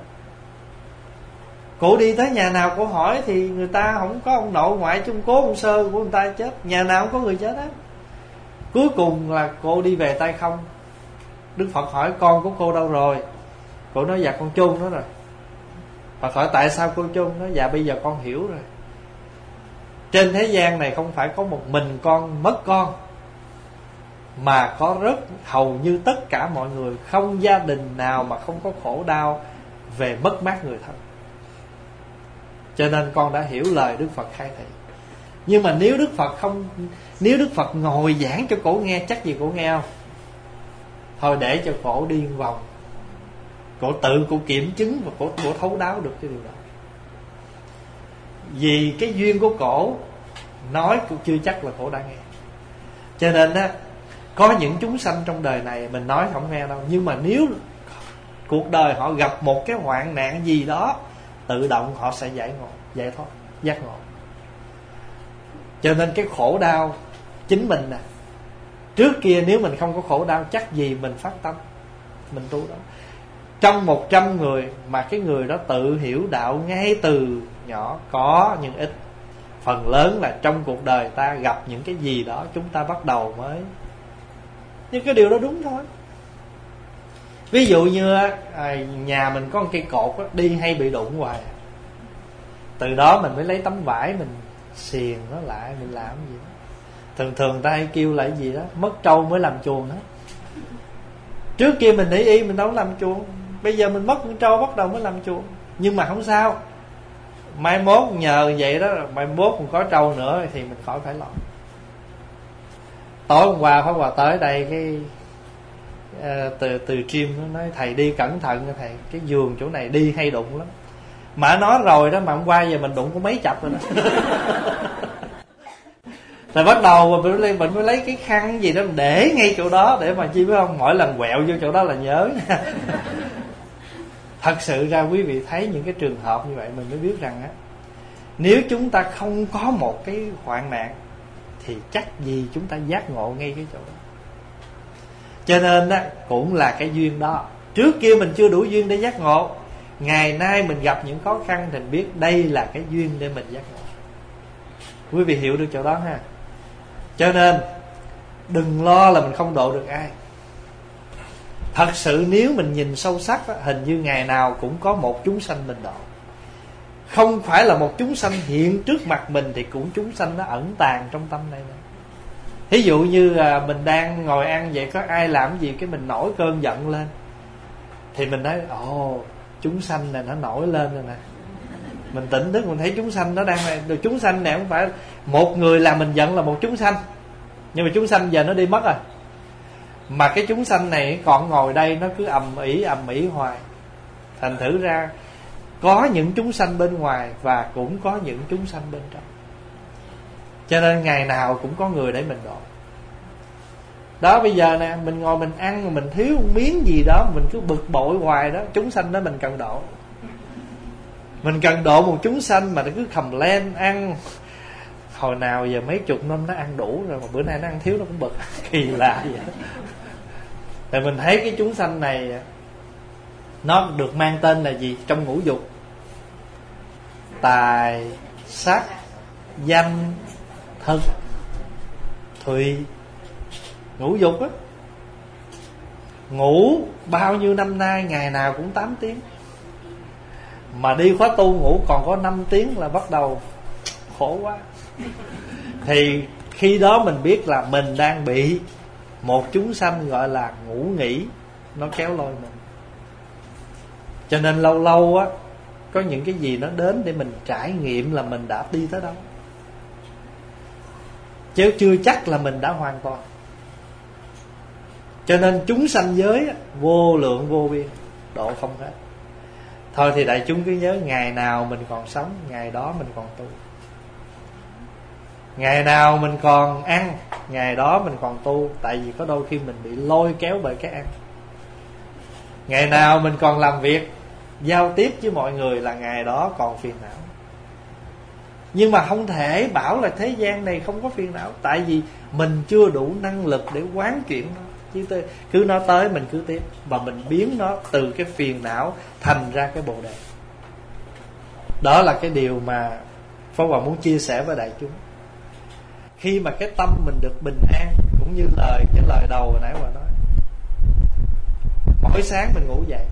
Cổ đi tới nhà nào cổ hỏi thì người ta không có ông nội ngoại chung cố ông sơ của người ta chết, nhà nào không có người chết á. Cuối cùng là cô đi về tay không. Đức Phật hỏi con của cô đâu rồi? Cô nói dạ con chôn nó rồi. Phật hỏi tại sao cô chôn nó? Dạ bây giờ con hiểu rồi. Trên thế gian này không phải có một mình con mất con, mà có rất hầu như tất cả mọi người, không gia đình nào mà không có khổ đau về mất mát người thân. Cho nên con đã hiểu lời Đức Phật khai thị. Nhưng mà nếu Đức Phật không, nếu Đức Phật ngồi giảng cho cổ nghe, chắc gì cổ nghe không? Thôi để cho cổ đi vòng, cổ tự cổ kiểm chứng và cổ, cổ thấu đáo được cái điều đó. Vì cái duyên của cổ nói cũng chưa chắc là cổ đã nghe. Cho nên á, có những chúng sanh trong đời này mình nói không nghe đâu, nhưng mà nếu cuộc đời họ gặp một cái hoạn nạn gì đó, tự động họ sẽ giải ngộ, giải thoát, giác ngộ. Cho nên cái khổ đau chính mình nè, trước kia nếu mình không có khổ đau chắc gì mình phát tâm mình tu đó. Trong một trăm người mà cái người đó tự hiểu đạo ngay từ nhỏ có những ít. Phần lớn là trong cuộc đời ta gặp những cái gì đó chúng ta bắt đầu mới. Nhưng cái điều đó đúng thôi. Ví dụ như à, nhà mình có một cây cột đó, đi hay bị đụng hoài. Từ đó mình mới lấy tấm vải mình xiền nó lại, mình làm gì đó. Thường thường ta hay kêu là cái gì đó, mất trâu mới làm chuồng đó. Trước kia mình để ý mình đâu có làm chuồng, bây giờ mình mất con trâu bắt đầu mới làm chuồng. Nhưng mà không sao, mai mốt nhờ vậy đó, mai mốt còn có trâu nữa thì mình khỏi phải lo. Tối hôm qua Pháp Hòa tới đây cái uh, từ từ gym nó nói thầy đi cẩn thận thầy, cái giường chỗ này đi hay đụng lắm. Mà nói rồi đó, mà hôm qua giờ mình đụng có mấy chập rồi đó. Rồi bắt đầu mình mới, mình mới lấy cái khăn gì đó mình để ngay chỗ đó, để mà chi biết không, mỗi lần quẹo vô chỗ đó là nhớ nha. Thật sự ra quý vị thấy những cái trường hợp như vậy mình mới biết rằng á, nếu chúng ta không có một cái hoạn nạn thì chắc gì chúng ta giác ngộ ngay cái chỗ đó. Cho nên á, cũng là cái duyên đó. Trước kia mình chưa đủ duyên để giác ngộ, ngày nay mình gặp những khó khăn thì mình biết đây là cái duyên để mình giác ngộ. Quý vị hiểu được chỗ đó ha. Cho nên đừng lo là mình không độ được ai. Thật sự nếu mình nhìn sâu sắc á, hình như ngày nào cũng có một chúng sanh mình độ. Không phải là một chúng sanh hiện trước mặt mình, thì cũng chúng sanh nó ẩn tàng trong tâm này này. Ví dụ như là mình đang ngồi ăn vậy, có ai làm gì cái mình nổi cơn giận lên, thì mình nói ồ, chúng sanh này nó nổi lên rồi nè. Mình tỉnh thức mình thấy chúng sanh nó đang được. Chúng sanh này không phải một người làm mình giận là một chúng sanh, nhưng mà chúng sanh giờ nó đi mất rồi. Mà cái chúng sanh này còn ngồi đây nó cứ ầm ĩ ầm ĩ hoài. Thành thử ra có những chúng sanh bên ngoài và cũng có những chúng sanh bên trong. Cho nên ngày nào cũng có người để mình độ. Đó, bây giờ nè, mình ngồi mình ăn mà mình thiếu một miếng gì đó, mình cứ bực bội hoài đó, chúng sanh đó mình cần độ. Mình cần độ một chúng sanh mà nó cứ khầm len ăn. Hồi nào giờ mấy chục năm nó ăn đủ rồi mà bữa nay nó ăn thiếu nó cũng bực. Kỳ lạ vậy. Thì mình thấy cái chúng sanh này nó được mang tên là gì trong ngũ dục? Tài, sắc, danh, thực, thùy. Ngũ dục á. Ngủ bao nhiêu năm nay ngày nào cũng tám tiếng, mà đi khóa tu ngủ còn có năm tiếng là bắt đầu khổ quá. Thì khi đó mình biết là mình đang bị một chúng sanh gọi là ngủ nghỉ nó kéo lôi mình. Cho nên lâu lâu á, có những cái gì nó đến để mình trải nghiệm là mình đã đi tới đâu, chứ chưa chắc là mình đã hoàn toàn. Cho nên chúng sanh giới á, vô lượng vô biên, độ không hết. Thôi thì đại chúng cứ nhớ, ngày nào mình còn sống, ngày đó mình còn tu. Ngày nào mình còn ăn, ngày đó mình còn tu. Tại vì có đôi khi mình bị lôi kéo bởi cái ăn. Ngày nào mình còn làm việc, giao tiếp với mọi người là ngày đó còn phiền não. Nhưng mà không thể bảo là thế gian này không có phiền não, tại vì mình chưa đủ năng lực để quán chuyển nó. Chứ cứ nó tới mình cứ tiếp, và mình biến nó từ cái phiền não thành ra cái bồ đề. Đó là cái điều mà Pháp Hòa muốn chia sẻ với đại chúng. Khi mà cái tâm mình được bình an, cũng như lời cái lời đầu hồi nãy Hòa nói, mỗi sáng mình ngủ dậy,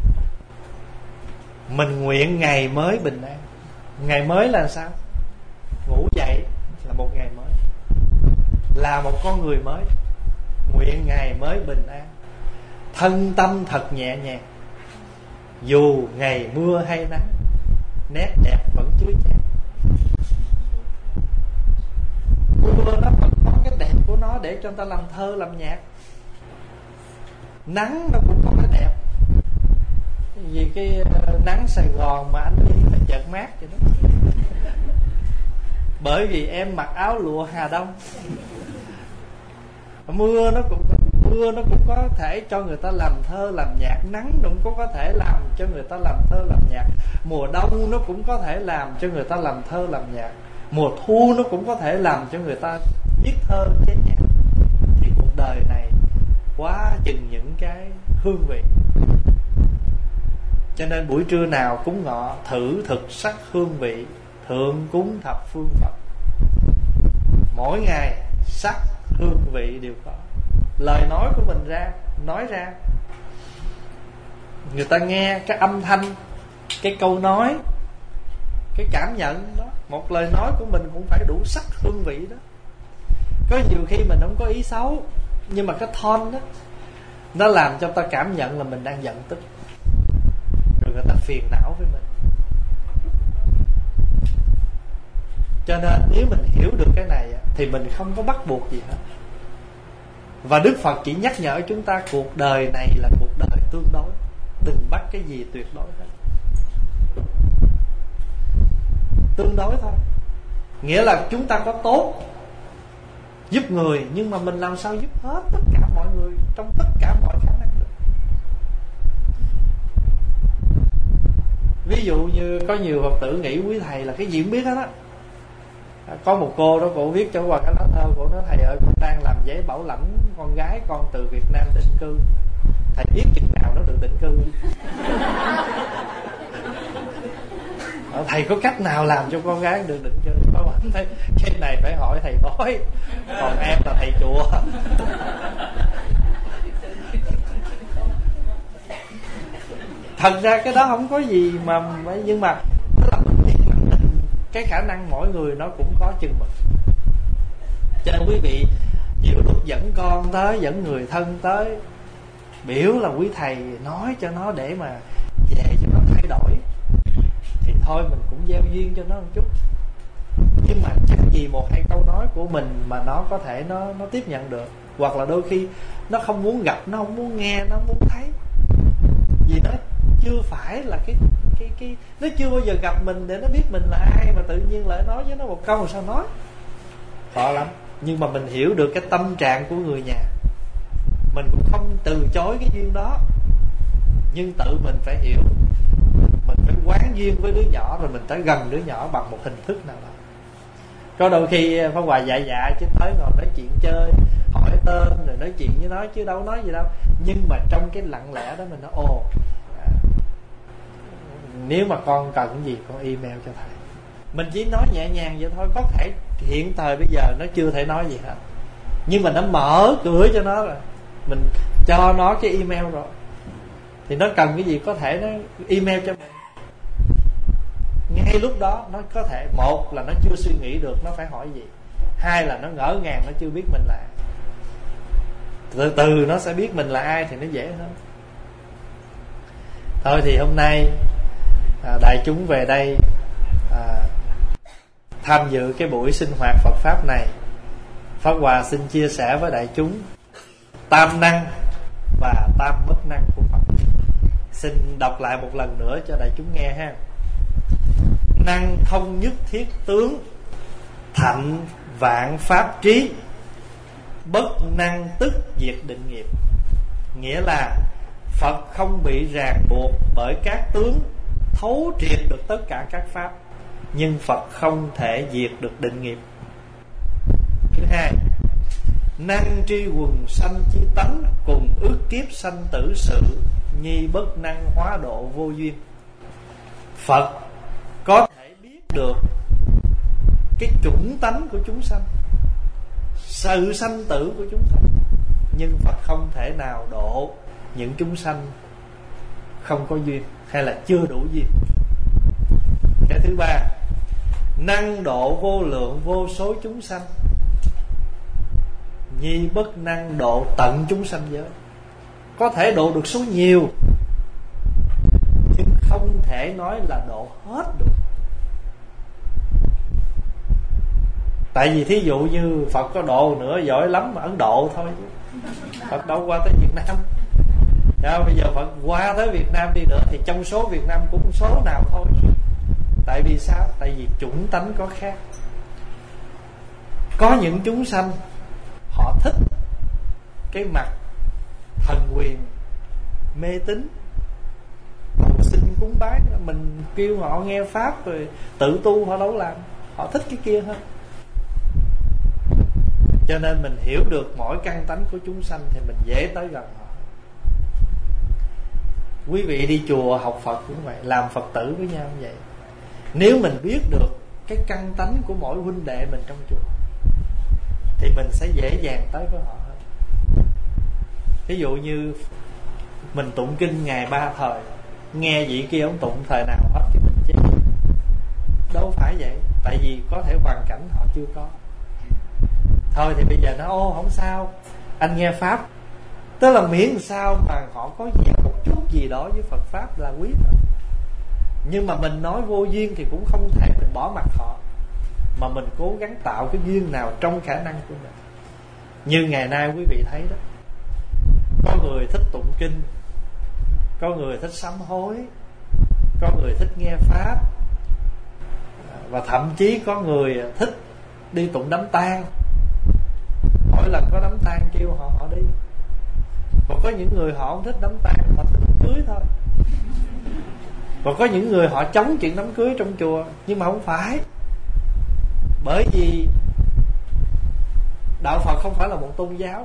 mình nguyện ngày mới bình an. Ngày mới là sao? Ngủ dậy là một ngày mới, là một con người mới. Nguyện ngày mới bình an, thân tâm thật nhẹ nhàng, dù ngày mưa hay nắng, nét đẹp vẫn chứa chan. Mưa nó vẫn có cái đẹp của nó để cho người ta làm thơ làm nhạc. Nắng nó cũng có cái đẹp. Vì cái nắng Sài Gòn mà anh đi phải chợt mát vậy đó. Bởi vì em mặc áo lụa Hà Đông. Mưa nó cũng mưa nó cũng có thể cho người ta làm thơ làm nhạc, nắng nó cũng có thể làm cho người ta làm thơ làm nhạc, mùa đông nó cũng có thể làm cho người ta làm thơ làm nhạc, mùa thu nó cũng có thể làm cho người ta viết thơ chế nhạc. Thì cuộc đời này quá chừng những cái hương vị. Cho nên buổi trưa nào cúng ngọ thử thực sắc hương vị, thượng cúng thập phương Phật. Mỗi ngày sắc hương vị đều có. Lời nói của mình ra, nói ra, người ta nghe cái âm thanh, cái câu nói, cái cảm nhận đó. Một lời nói của mình cũng phải đủ sắc hương vị đó. Có nhiều khi mình không có ý xấu, nhưng mà cái tone đó nó làm cho ta cảm nhận là mình đang giận tức, rồi người ta phiền não với mình. Cho nên nếu mình hiểu được cái này thì mình không có bắt buộc gì hết. Và Đức Phật chỉ nhắc nhở chúng ta cuộc đời này là cuộc đời tương đối, đừng bắt cái gì tuyệt đối hết. Tương đối thôi. Nghĩa là chúng ta có tốt giúp người, nhưng mà mình làm sao giúp hết tất cả mọi người trong tất cả mọi khả năng được. Ví dụ như có nhiều Phật tử nghĩ quý thầy là cái gì cũng biết hết á. Có một cô đó, cô viết cho qua cái lá thơ, cô nói: thầy ơi, con đang làm giấy bảo lãnh con gái con từ Việt Nam định cư, thầy biết chừng nào nó được định cư? Thầy có cách nào làm cho con gái được định cư? Cái này phải hỏi thầy bói, còn em là thầy chùa. Thật ra cái đó không có gì mà, nhưng mà cái khả năng mỗi người nó cũng có chừng mực. Cho nên quý vị nhiều lúc dẫn con tới, dẫn người thân tới, biểu là quý thầy nói cho nó để mà về cho nó thay đổi, thì thôi mình cũng gieo duyên cho nó một chút. Nhưng mà chắc gì một hai câu nói của mình mà nó có thể nó nó tiếp nhận được. Hoặc là đôi khi nó không muốn gặp, nó không muốn nghe, nó không muốn thấy, vì nó chưa phải là cái cái cái nó chưa bao giờ gặp mình để nó biết mình là ai, mà tự nhiên lại nói với nó một câu, sao nói khó lắm. Nhưng mà mình hiểu được cái tâm trạng của người nhà, mình cũng không từ chối cái duyên đó, nhưng tự mình phải hiểu, mình phải quán duyên với đứa nhỏ, rồi mình tới gần đứa nhỏ bằng một hình thức nào đó. Có đôi khi Pháp Hòa dạ dạ chứ tới ngồi nói chuyện chơi, hỏi tên rồi nói chuyện với nó chứ đâu nói gì đâu. Nhưng mà trong cái lặng lẽ đó mình nói: ồ, à, nếu mà con cần gì con email cho thầy. Mình chỉ nói nhẹ nhàng vậy thôi. Có thể hiện thời bây giờ nó chưa thể nói gì hết, nhưng mà nó mở cửa cho nó rồi, mình cho nó cái email rồi, thì nó cần cái gì có thể nó email cho mình. Ngay lúc đó nó có thể, một là nó chưa suy nghĩ được nó phải hỏi gì, hai là nó ngỡ ngàng, nó chưa biết mình là ai. Từ từ nó sẽ biết mình là ai thì nó dễ hơn. Thôi thì hôm nay à, đại chúng về đây à, tham dự cái buổi sinh hoạt Phật Pháp này, Pháp Hòa xin chia sẻ với đại chúng tam năng và tam bất năng của Phật. Xin đọc lại một lần nữa cho đại chúng nghe ha. Năng thông nhất thiết tướng, thạnh vạn pháp trí, bất năng tức diệt định nghiệp. Nghĩa là Phật không bị ràng buộc bởi các tướng, thấu triệt được tất cả các pháp, nhưng Phật không thể diệt được định nghiệp. Thứ hai, năng tri quần sanh chi tánh, cùng ước kiếp sanh tử sự, nhi bất năng hóa độ vô duyên. Phật có thể biết được cái chủng tánh của chúng sanh, sự sanh tử của chúng sanh, nhưng Phật không thể nào độ những chúng sanh không có duyên hay là chưa đủ duyên. Cái thứ ba, năng độ vô lượng vô số chúng sanh, nhi bất năng độ tận chúng sanh giới. Có thể độ được số nhiều, nhưng không thể nói là độ hết được. Tại vì thí dụ như Phật có độ nữa giỏi lắm mà Ấn Độ thôi, Phật đâu qua tới Việt Nam. Đó, bây giờ Phật qua tới Việt Nam đi nữa thì trong số Việt Nam cũng số nào thôi. Tại vì sao? Tại vì chủng tánh có khác. Có những chúng sanh họ thích cái mặt thần quyền, mê tín, cầu xin cúng bái. Mình kêu họ nghe pháp rồi tự tu họ đâu làm, họ thích cái kia hơn. Cho nên mình hiểu được mỗi căn tánh của chúng sanh thì mình dễ tới gần họ. Quý vị đi chùa học Phật cũng vậy, làm Phật tử với nhau cũng vậy. Nếu mình biết được cái căn tánh của mỗi huynh đệ mình trong chùa thì mình sẽ dễ dàng tới với họ hơn. Ví dụ như mình tụng kinh ngày ba thời, nghe vị kia ông tụng thời nào hết thì mình chết. Đâu phải vậy. Tại vì có thể hoàn cảnh họ chưa có. Thôi thì bây giờ nó ô không sao, anh nghe pháp. Tức là miễn sao mà họ có gì, một chút gì đó với Phật pháp là quý rồi. Nhưng mà mình nói vô duyên thì cũng không thể mình bỏ mặt họ, mà mình cố gắng tạo cái duyên nào trong khả năng của mình. Như ngày nay quý vị thấy đó, có người thích tụng kinh, có người thích sám hối, có người thích nghe pháp, và thậm chí có người thích đi tụng đám tang. Mỗi lần có đám tang kêu họ họ đi. Còn có những người họ không thích đám tang, họ thích đám cưới thôi. Còn có những người họ chống chuyện đám cưới trong chùa. Nhưng mà không phải. Bởi vì đạo Phật không phải là một tôn giáo.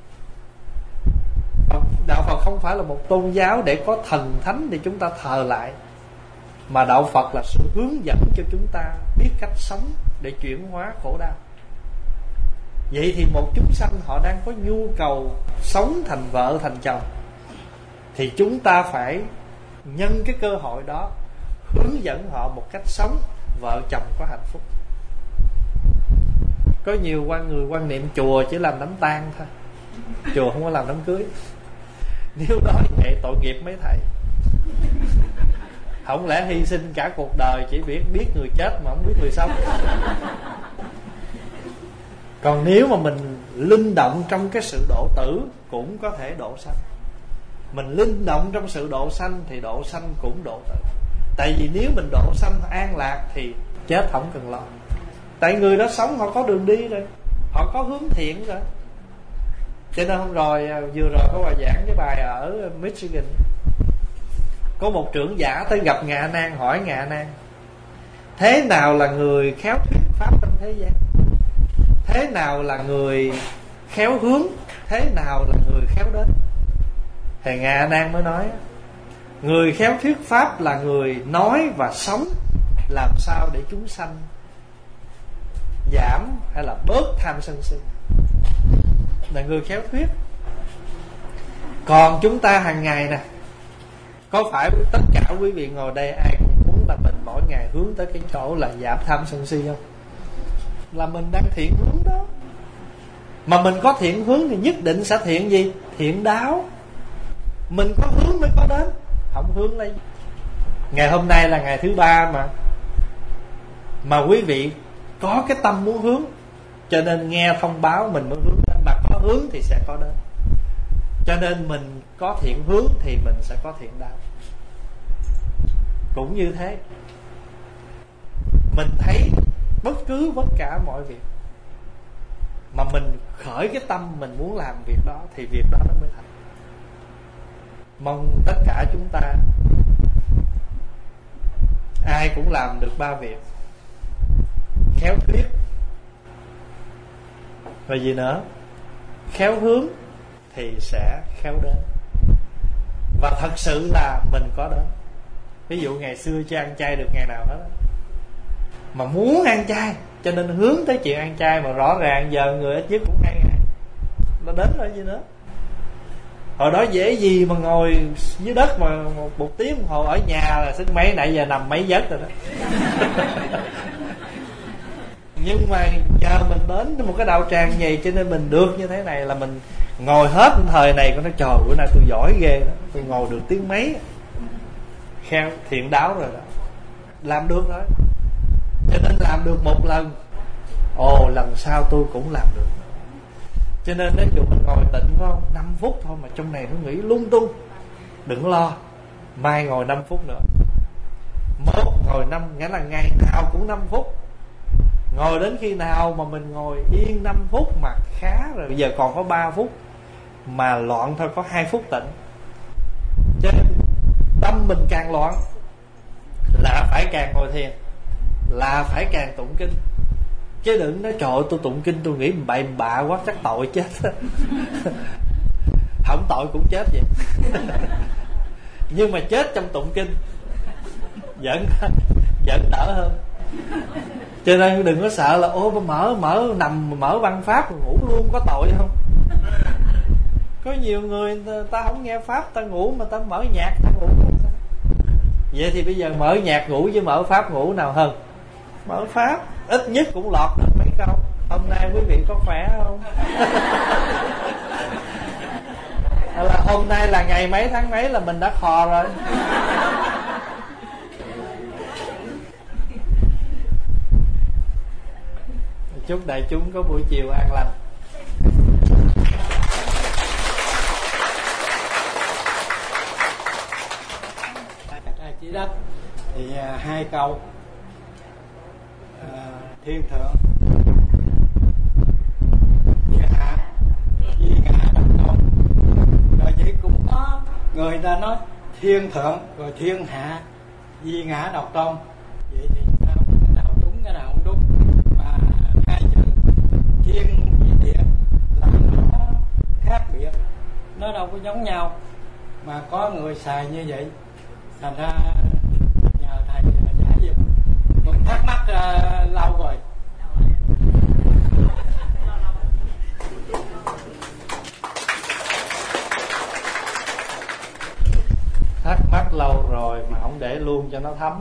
Đạo Phật không phải là một tôn giáo để có thần thánh để chúng ta thờ lại, mà đạo Phật là sự hướng dẫn cho chúng ta biết cách sống để chuyển hóa khổ đau. Vậy thì một chúng sanh họ đang có nhu cầu sống thành vợ thành chồng, thì chúng ta phải nhân cái cơ hội đó hướng dẫn họ một cách sống vợ chồng có hạnh phúc. Có nhiều quan người quan niệm chùa chỉ làm đám tang thôi, chùa không có làm đám cưới. Nếu nói vậy tội nghiệp mấy thầy. Không lẽ hy sinh cả cuộc đời chỉ biết biết người chết mà không biết người sống. Còn nếu mà mình linh động trong cái sự độ tử cũng có thể độ sanh. Mình linh động trong sự độ sanh thì độ sanh cũng độ tử. Tại vì nếu mình độ sanh an lạc thì chết không cần lo. Tại người đó sống họ có đường đi rồi, họ có hướng thiện rồi. Cho nên hôm rồi vừa rồi có bài giảng cái bài ở Michigan, có một trưởng giả tới gặp Ngạ Nan, hỏi Ngạ Nan thế nào là người khéo thuyết pháp trong thế gian, thế nào là người khéo hướng, thế nào là người khéo đến. Thầy Ngạ Nan mới nói người khéo thuyết pháp là người nói và sống làm sao để chúng sanh giảm hay là bớt tham sân si, là người khéo thuyết. Còn chúng ta hàng ngày nè, có phải tất cả quý vị ngồi đây ai cũng muốn là mình mỗi ngày hướng tới cái chỗ là giảm tham sân si không? Là mình đang thiện hướng đó. Mà mình có thiện hướng thì nhất định sẽ thiện gì? Thiện đáo. Mình có hướng mới có đến. Không hướng lấy. Ngày hôm nay là ngày thứ ba mà Mà quý vị có cái tâm muốn hướng, cho nên nghe thông báo mình mới hướng đến. Mà có hướng thì sẽ có đến. Cho nên mình có thiện hướng thì mình sẽ có thiện đạo. Cũng như thế, mình thấy bất cứ tất cả mọi việc mà mình khởi cái tâm mình muốn làm việc đó thì việc đó nó mới thành. Mong tất cả chúng ta ai cũng làm được ba việc: khéo thuyết, và gì nữa, khéo hướng thì sẽ khéo đến. Và thật sự là mình có đến. Ví dụ ngày xưa chưa ăn chay được ngày nào hết, mà muốn ăn chay cho nên hướng tới chuyện ăn chay, mà rõ ràng giờ người ít nhất cũng hai ngày nó đến rồi gì nữa. Hồi đó dễ gì mà ngồi dưới đất mà một, một tiếng đồng hồ, ở nhà là sức mấy nãy giờ nằm mấy giấc rồi đó. Nhưng mà giờ mình đến một cái đạo tràng vậy, cho nên mình được như thế này là mình ngồi hết thời này. Con nói trời, bữa nay tôi giỏi ghê đó, tôi ngồi được tiếng mấy. Khéo thiện đáo rồi đó, làm được rồi. Cho nên làm được một lần, ồ lần sau tôi cũng làm được. Cho nên nếu dụ mình ngồi tịnh phải không, năm phút thôi mà trong này nó nghĩ lung tung, đừng lo, mai ngồi năm phút nữa, mốt ngồi năm, nghĩa là ngày nào cũng năm phút. Ngồi đến khi nào mà mình ngồi yên năm phút mà khá rồi, bây giờ còn có ba phút, mà loạn thôi có hai phút tịnh. Cho nên tâm mình càng loạn là phải càng ngồi thiền, là phải càng tụng kinh. Chứ đừng nói trời ơi, tôi tụng kinh tôi nghĩ bậy bạ quá chắc tội chết. Không tội cũng chết vậy. Nhưng mà chết trong tụng kinh vẫn vẫn đỡ hơn. Cho nên đừng có sợ là ô mở mở nằm mở văn pháp rồi ngủ luôn có tội không. Có nhiều người ta, ta không nghe pháp ta ngủ, mà ta mở nhạc ta ngủ. Vậy thì bây giờ mở nhạc ngủ với mở pháp ngủ nào hơn? Mở pháp ít nhất cũng lọt được mấy câu. Hôm nay quý vị có khỏe không? Là hôm nay là ngày mấy tháng mấy là mình đã khò rồi. Chúc đại chúng có buổi chiều an lành. Chỉ đất thì à, hai câu à, thiên thượng địa hạ di ngã độc tôn. Rồi vậy cũng có người ta nói thiên thượng rồi thiên hạ di ngã độc tôn. Vậy thì sao? Cái nào đúng cái nào không đúng. Và hai chữ thiên với địa là nó khác biệt, nó đâu có giống nhau, mà có người xài như vậy. Thành ra nhờ thầy giải giúp. Tôi thắc mắc uh, lâu rồi. Thắc mắc lâu rồi mà không để luôn cho nó thấm.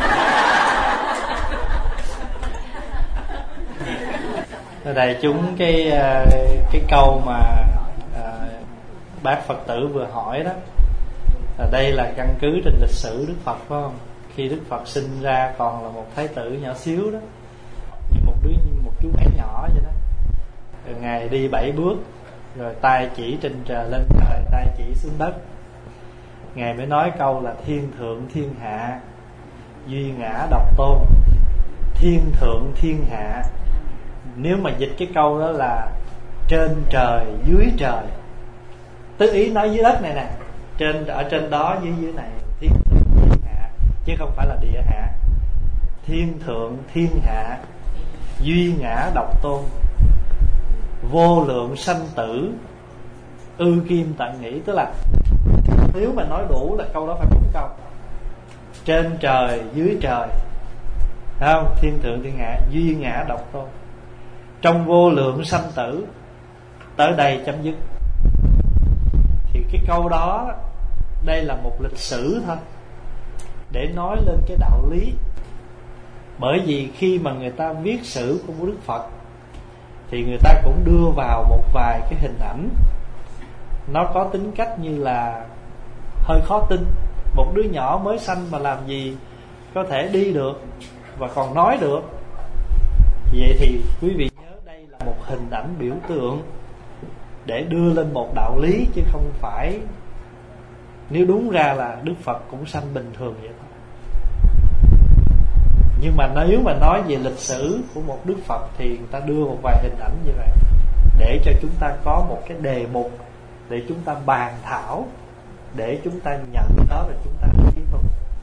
Đại chúng cái cái câu mà uh, bác Phật tử vừa hỏi đó, là đây là căn cứ trên lịch sử Đức Phật, phải không? Khi Đức Phật sinh ra còn là một thái tử nhỏ xíu đó, như một đứa như một chú bé nhỏ vậy đó. Rồi Ngài đi bảy bước, rồi tay chỉ trên trời lên trời, tay chỉ xuống đất. Ngài mới nói câu là thiên thượng thiên hạ, duy ngã độc tôn. Thiên thượng thiên hạ, nếu mà dịch cái câu đó là trên trời dưới trời, tức ý nói dưới đất này nè, trên ở trên đó dưới dưới này, thiên thượng thiên hạ, chứ không phải là địa hạ. Thiên thượng thiên hạ, duy ngã độc tôn, vô lượng sanh tử, ư kim tận nghĩ. Tức là nếu mà nói đủ là câu đó phải bốn câu. Trên trời dưới trời, thấy không? Thiên thượng thiên hạ, duy ngã độc tôn, trong vô lượng sanh tử, tới đây chấm dứt. Thì cái câu đó, đây là một lịch sử thôi, để nói lên cái đạo lý. Bởi vì khi mà người ta viết sử của Đức Phật, thì người ta cũng đưa vào một vài cái hình ảnh, nó có tính cách như là hơi khó tin. Một đứa nhỏ mới sanh mà làm gì có thể đi được và còn nói được. Vậy thì quý vị nhớ đây là một hình ảnh biểu tượng để đưa lên một đạo lý, chứ không phải nếu đúng ra là Đức Phật cũng sanh bình thường vậy thôi. Nhưng mà nếu mà nói về lịch sử của một Đức Phật thì người ta đưa một vài hình ảnh như vậy, để cho chúng ta có một cái đề mục để chúng ta bàn thảo, để chúng ta nhận đó và chúng ta tiếp tục.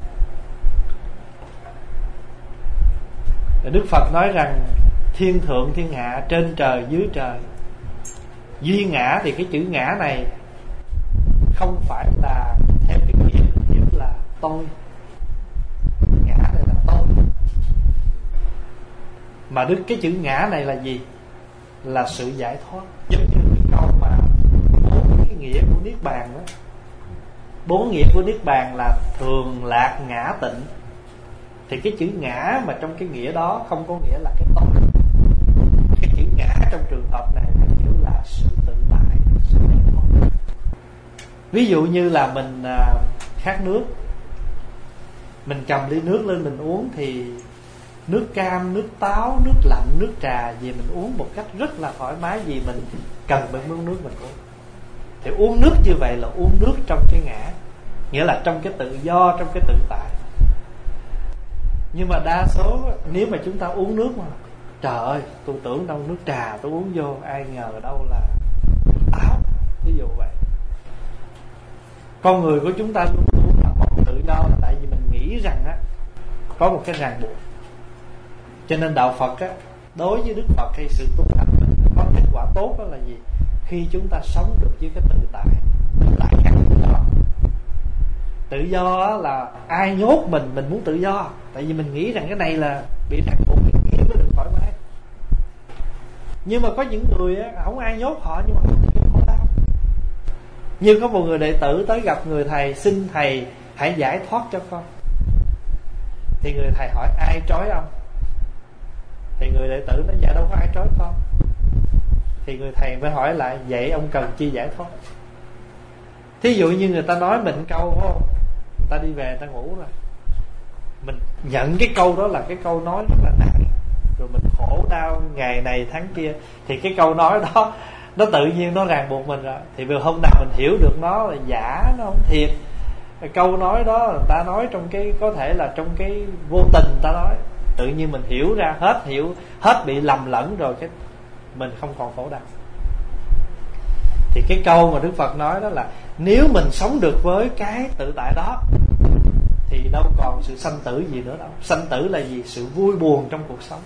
Đức Phật nói rằng thiên thượng thiên hạ, trên trời dưới trời. Duy ngã thì cái chữ ngã này không phải là theo cái nghĩa hiểu là tôi. Ngã này là tôi. Mà đức cái chữ ngã này là gì? Là sự giải thoát. Giống như cái câu mà bốn cái nghĩa của Niết Bàn đó. Bốn nghĩa của Niết Bàn là thường, lạc, ngã, tịnh. Thì cái chữ ngã mà trong cái nghĩa đó không có nghĩa là cái tôi. Cái chữ ngã trong trường hợp này là hiểu là sự tự tại, sự giải thoát. Ví dụ như là mình à, khát nước, mình cầm ly nước lên mình uống, thì nước cam, nước táo, nước lạnh, nước trà gì mình uống một cách rất là thoải mái, vì mình cần mình uống nước mình uống. Thì uống nước như vậy là uống nước trong cái ngã, nghĩa là trong cái tự do, trong cái tự tại. Nhưng mà đa số nếu mà chúng ta uống nước mà trời ơi, tôi tưởng đâu nước trà tôi uống vô, ai ngờ đâu là táo. ví dụ vậy. Con người của chúng ta luôn luôn là mong tự do, là tại vì mình nghĩ rằng á có một cái ràng buộc. Cho nên đạo Phật á, đối với Đức Phật hay sự tu hành mình có kết quả tốt đó là gì? Khi chúng ta sống được với cái tự tại. Tự tại khác tự do. Tự do á là ai nhốt mình, mình muốn tự do. Tại vì mình nghĩ rằng cái này là bị ràng buộc, cái kia mới được thoải mái. Nhưng mà có những người á, không ai nhốt họ nhưng mà họ khổ đau. Như có một người đệ tử tới gặp người thầy, xin thầy hãy giải thoát cho con. Thì người thầy hỏi ai trói ông? Thì người đệ tử nói dạ đâu có ai trói con. Thì người thầy mới hỏi lại vậy ông cần chi giải thoát? Thí dụ như người ta nói mình câu phải không, người ta đi về người ta ngủ rồi, mình nhận cái câu đó là cái câu nói rất là nặng, rồi mình khổ đau ngày này tháng kia, thì cái câu nói đó nó tự nhiên nó ràng buộc mình rồi. Thì vừa hôm nào mình hiểu được nó là giả, nó không thiệt. Câu nói đó người ta nói trong cái, có thể là trong cái vô tình người ta nói, tự nhiên mình hiểu ra hết, hiểu hết, bị lầm lẫn rồi, cái mình không còn khổ đau. Thì cái câu mà Đức Phật nói đó là nếu mình sống được với cái tự tại đó thì đâu còn sự sanh tử gì nữa đâu. Sanh tử là gì? Sự vui buồn trong cuộc sống.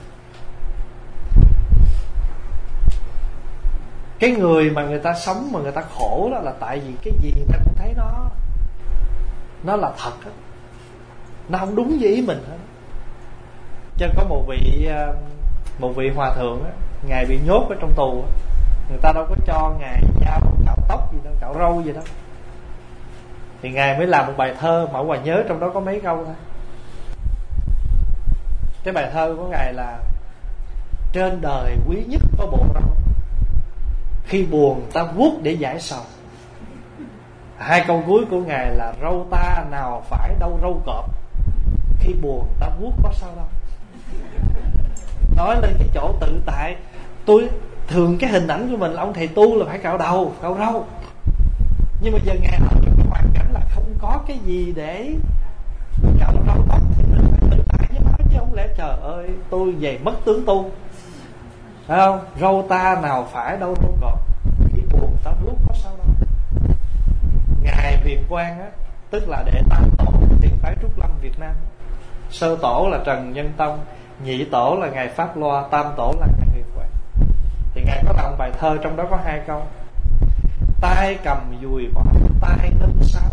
Cái người mà người ta sống mà người ta khổ đó là tại vì cái gì người ta cũng thấy nó nó là thật đó. Nó không đúng với ý mình hết. Cho có một vị một vị hòa thượng đó, ngài bị nhốt ở trong tù đó. Người ta đâu có cho ngài dao cạo tóc gì đâu, cạo râu gì đâu. Thì ngài mới làm một bài thơ, Mẫu Hòa nhớ trong đó có mấy câu thôi. Cái bài thơ của ngài là: trên đời quý nhất có bộ râu, khi buồn ta vuốt để giải sầu. Hai câu cuối của ngài là: râu ta nào phải đâu râu cọp, khi buồn ta vuốt có sao đâu. Nói lên cái chỗ tự tại. Tôi thường cái hình ảnh của mình là ông thầy tu là phải cạo đầu, cạo râu. Nhưng mà giờ ngài ở trong cái hoàn cảnh là không có cái gì để cạo râu tóc, thì mình phải tự tại với nó, chứ không lẽ trời ơi tôi về mất tướng tu, phải không? Râu ta nào phải đâu râu cọp, khi buồn ta vuốt có sao đâu. Ngài Huyền Quang á, tức là đệ tam tổ thiền phái Trúc Lâm Việt Nam. Sơ tổ là Trần Nhân Tông, nhị tổ là ngài Pháp Loa, tam tổ là ngài Huyền Quang. Thì ngài có làm bài thơ trong đó có hai câu: tay cầm dùi mỏ tay nâng sáo,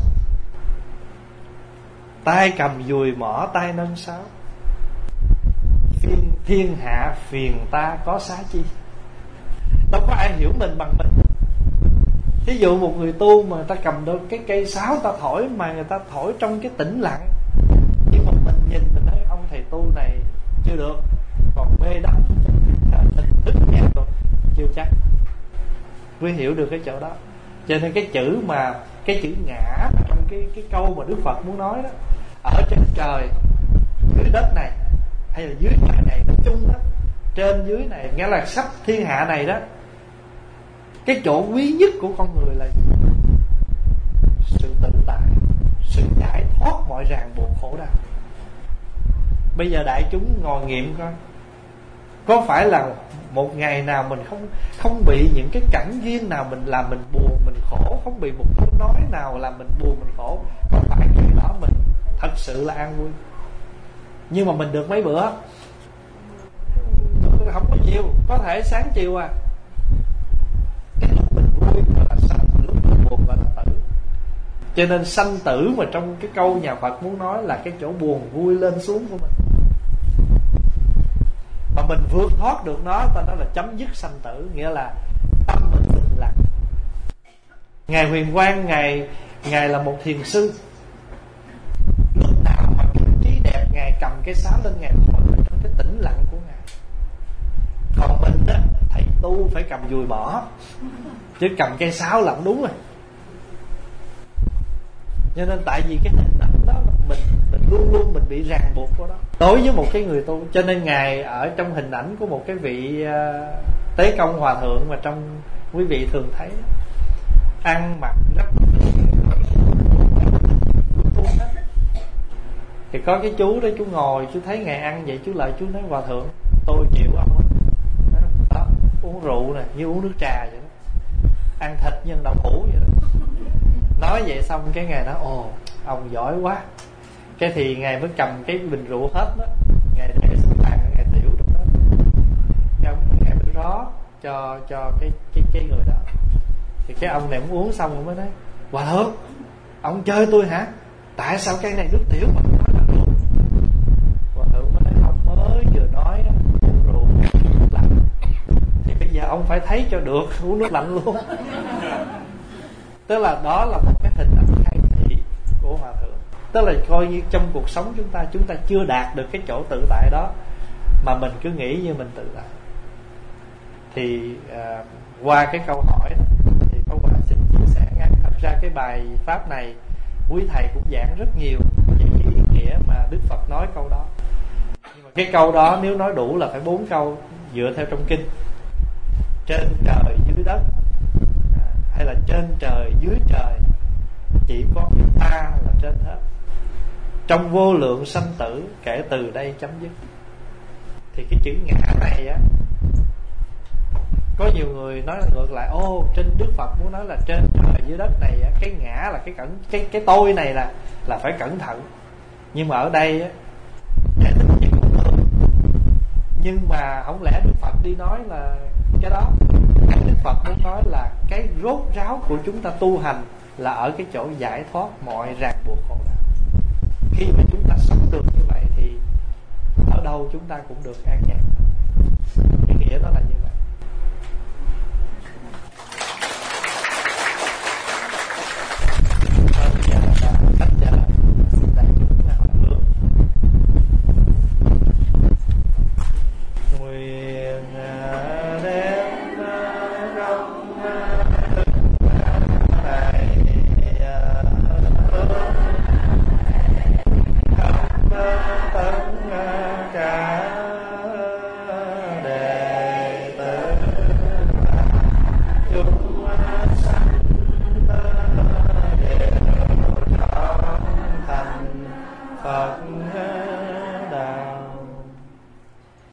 tay cầm dùi mỏ tay nâng sáo, phiên thiên hạ phiền ta có xá chi. Đâu có ai hiểu mình bằng mình. Ví dụ một người tu mà người ta cầm được cái cây sáo ta thổi, mà người ta thổi trong cái tĩnh lặng, nhưng mà mình nhìn mình nói ông thầy tu này chưa được, còn mê đắm hình thức nhạc rồi, chưa chắc mới hiểu được cái chỗ đó. Cho nên cái chữ mà cái chữ ngã mà trong cái cái câu mà Đức Phật muốn nói đó, ở trên trời dưới đất này hay là dưới trời này nói chung đó, trên dưới này nghĩa là sắp thiên hạ này đó, cái chỗ quý nhất của con người là gì? Sự tự tại, sự giải thoát mọi ràng buộc khổ đau. Bây giờ đại chúng ngồi nghiệm coi, có phải là một ngày nào mình không không bị những cái cảnh duyên nào mình làm mình buồn mình khổ, không bị một câu nói nào làm mình buồn mình khổ, có phải ngày đó mình thật sự là an vui? Nhưng mà mình được mấy bữa, không có nhiều, có thể sáng chiều à. Cái lúc mình vui gọi là sanh, lúc mình buồn gọi là tử. Cho nên sanh tử mà trong cái câu nhà Phật muốn nói là cái chỗ buồn vui lên xuống của mình. Mà mình vượt thoát được nó, ta nói là chấm dứt sanh tử, nghĩa là tâm mình bình lặng. Ngài Huyền Quang, ngài ngài là một thiền sư. Lúc nào mà cảnh trí đẹp, ngài cầm cái sáo lên ngài thổi trong cái tĩnh lặng của ngài. Còn mình á, thầy tu phải cầm dùi mỏ, chứ cầm cây sáo là không đúng rồi. Cho nên tại vì cái hình ảnh đó mình mình luôn luôn mình bị ràng buộc của đó. Đối với một cái người tu, cho nên ngài ở trong hình ảnh của một cái vị uh, Tế Công Hòa Thượng mà trong quý vị thường thấy, ăn mặc rất tu hết. Thì có cái chú đó, chú ngồi chú thấy ngài ăn vậy, chú lại chú nói: Hòa Thượng tôi chịu ông đó, uống rượu nè như uống nước trà vậy đó. ăn thịt nhân đậu hũ vậy đó. Nói vậy xong cái Ngài nói ồ ông giỏi quá. Cái thì Ngài mới cầm cái bình rượu hết đó, Ngài để xuống bàn, Ngài tiểu trong đó. Cái ông Ngài mới rót cho cho cái cái cái người đó. Thì cái ông này muốn uống xong ông mới nói hòa thượng, ông chơi tôi hả? Tại sao cây này nước tiểu mà nói là rượu? Hòa thượng mới nói ông mới vừa nói uống rượu nước lạnh, thì bây giờ ông phải thấy cho được uống nước lạnh luôn. Tức là đó là một cái hình ảnh khai thị của hòa thượng. Tức là coi như trong cuộc sống chúng ta, chúng ta chưa đạt được cái chỗ tự tại đó, mà mình cứ nghĩ như mình tự tại. Thì à, qua cái câu hỏi đó, thì Pháp Hòa xin chia sẻ ngắn. Thật ra cái bài pháp này quý thầy cũng giảng rất nhiều về cái ý nghĩa mà Đức Phật nói câu đó. Nhưng mà cái câu đó nếu nói đủ là phải bốn câu dựa theo trong kinh. Trên trời dưới đất, hay là trên trời dưới trời, chỉ có cái ta là trên hết. Trong vô lượng sanh tử, kể từ đây chấm dứt. Thì cái chữ ngã này á, có nhiều người nói ngược lại, ô trên Đức Phật muốn nói là trên trời dưới đất này á, cái ngã là cái cẩn cái cái tôi này là là phải cẩn thận. Nhưng mà ở đây á, giải thích gì cũng được. Nhưng mà không lẽ Đức Phật đi nói là cái đó. Cái Đức Phật muốn nói là cái rốt ráo của chúng ta tu hành là ở cái chỗ giải thoát mọi ràng buộc khổ đau. Khi mà chúng ta sống được như vậy thì ở đâu chúng ta cũng được an nhàn. Cái nghĩa đó là như vậy. Bây giờ là cách giờ đại chúng là hỏi hướng. Nguyện đem trong này tất cả đệ tử chúng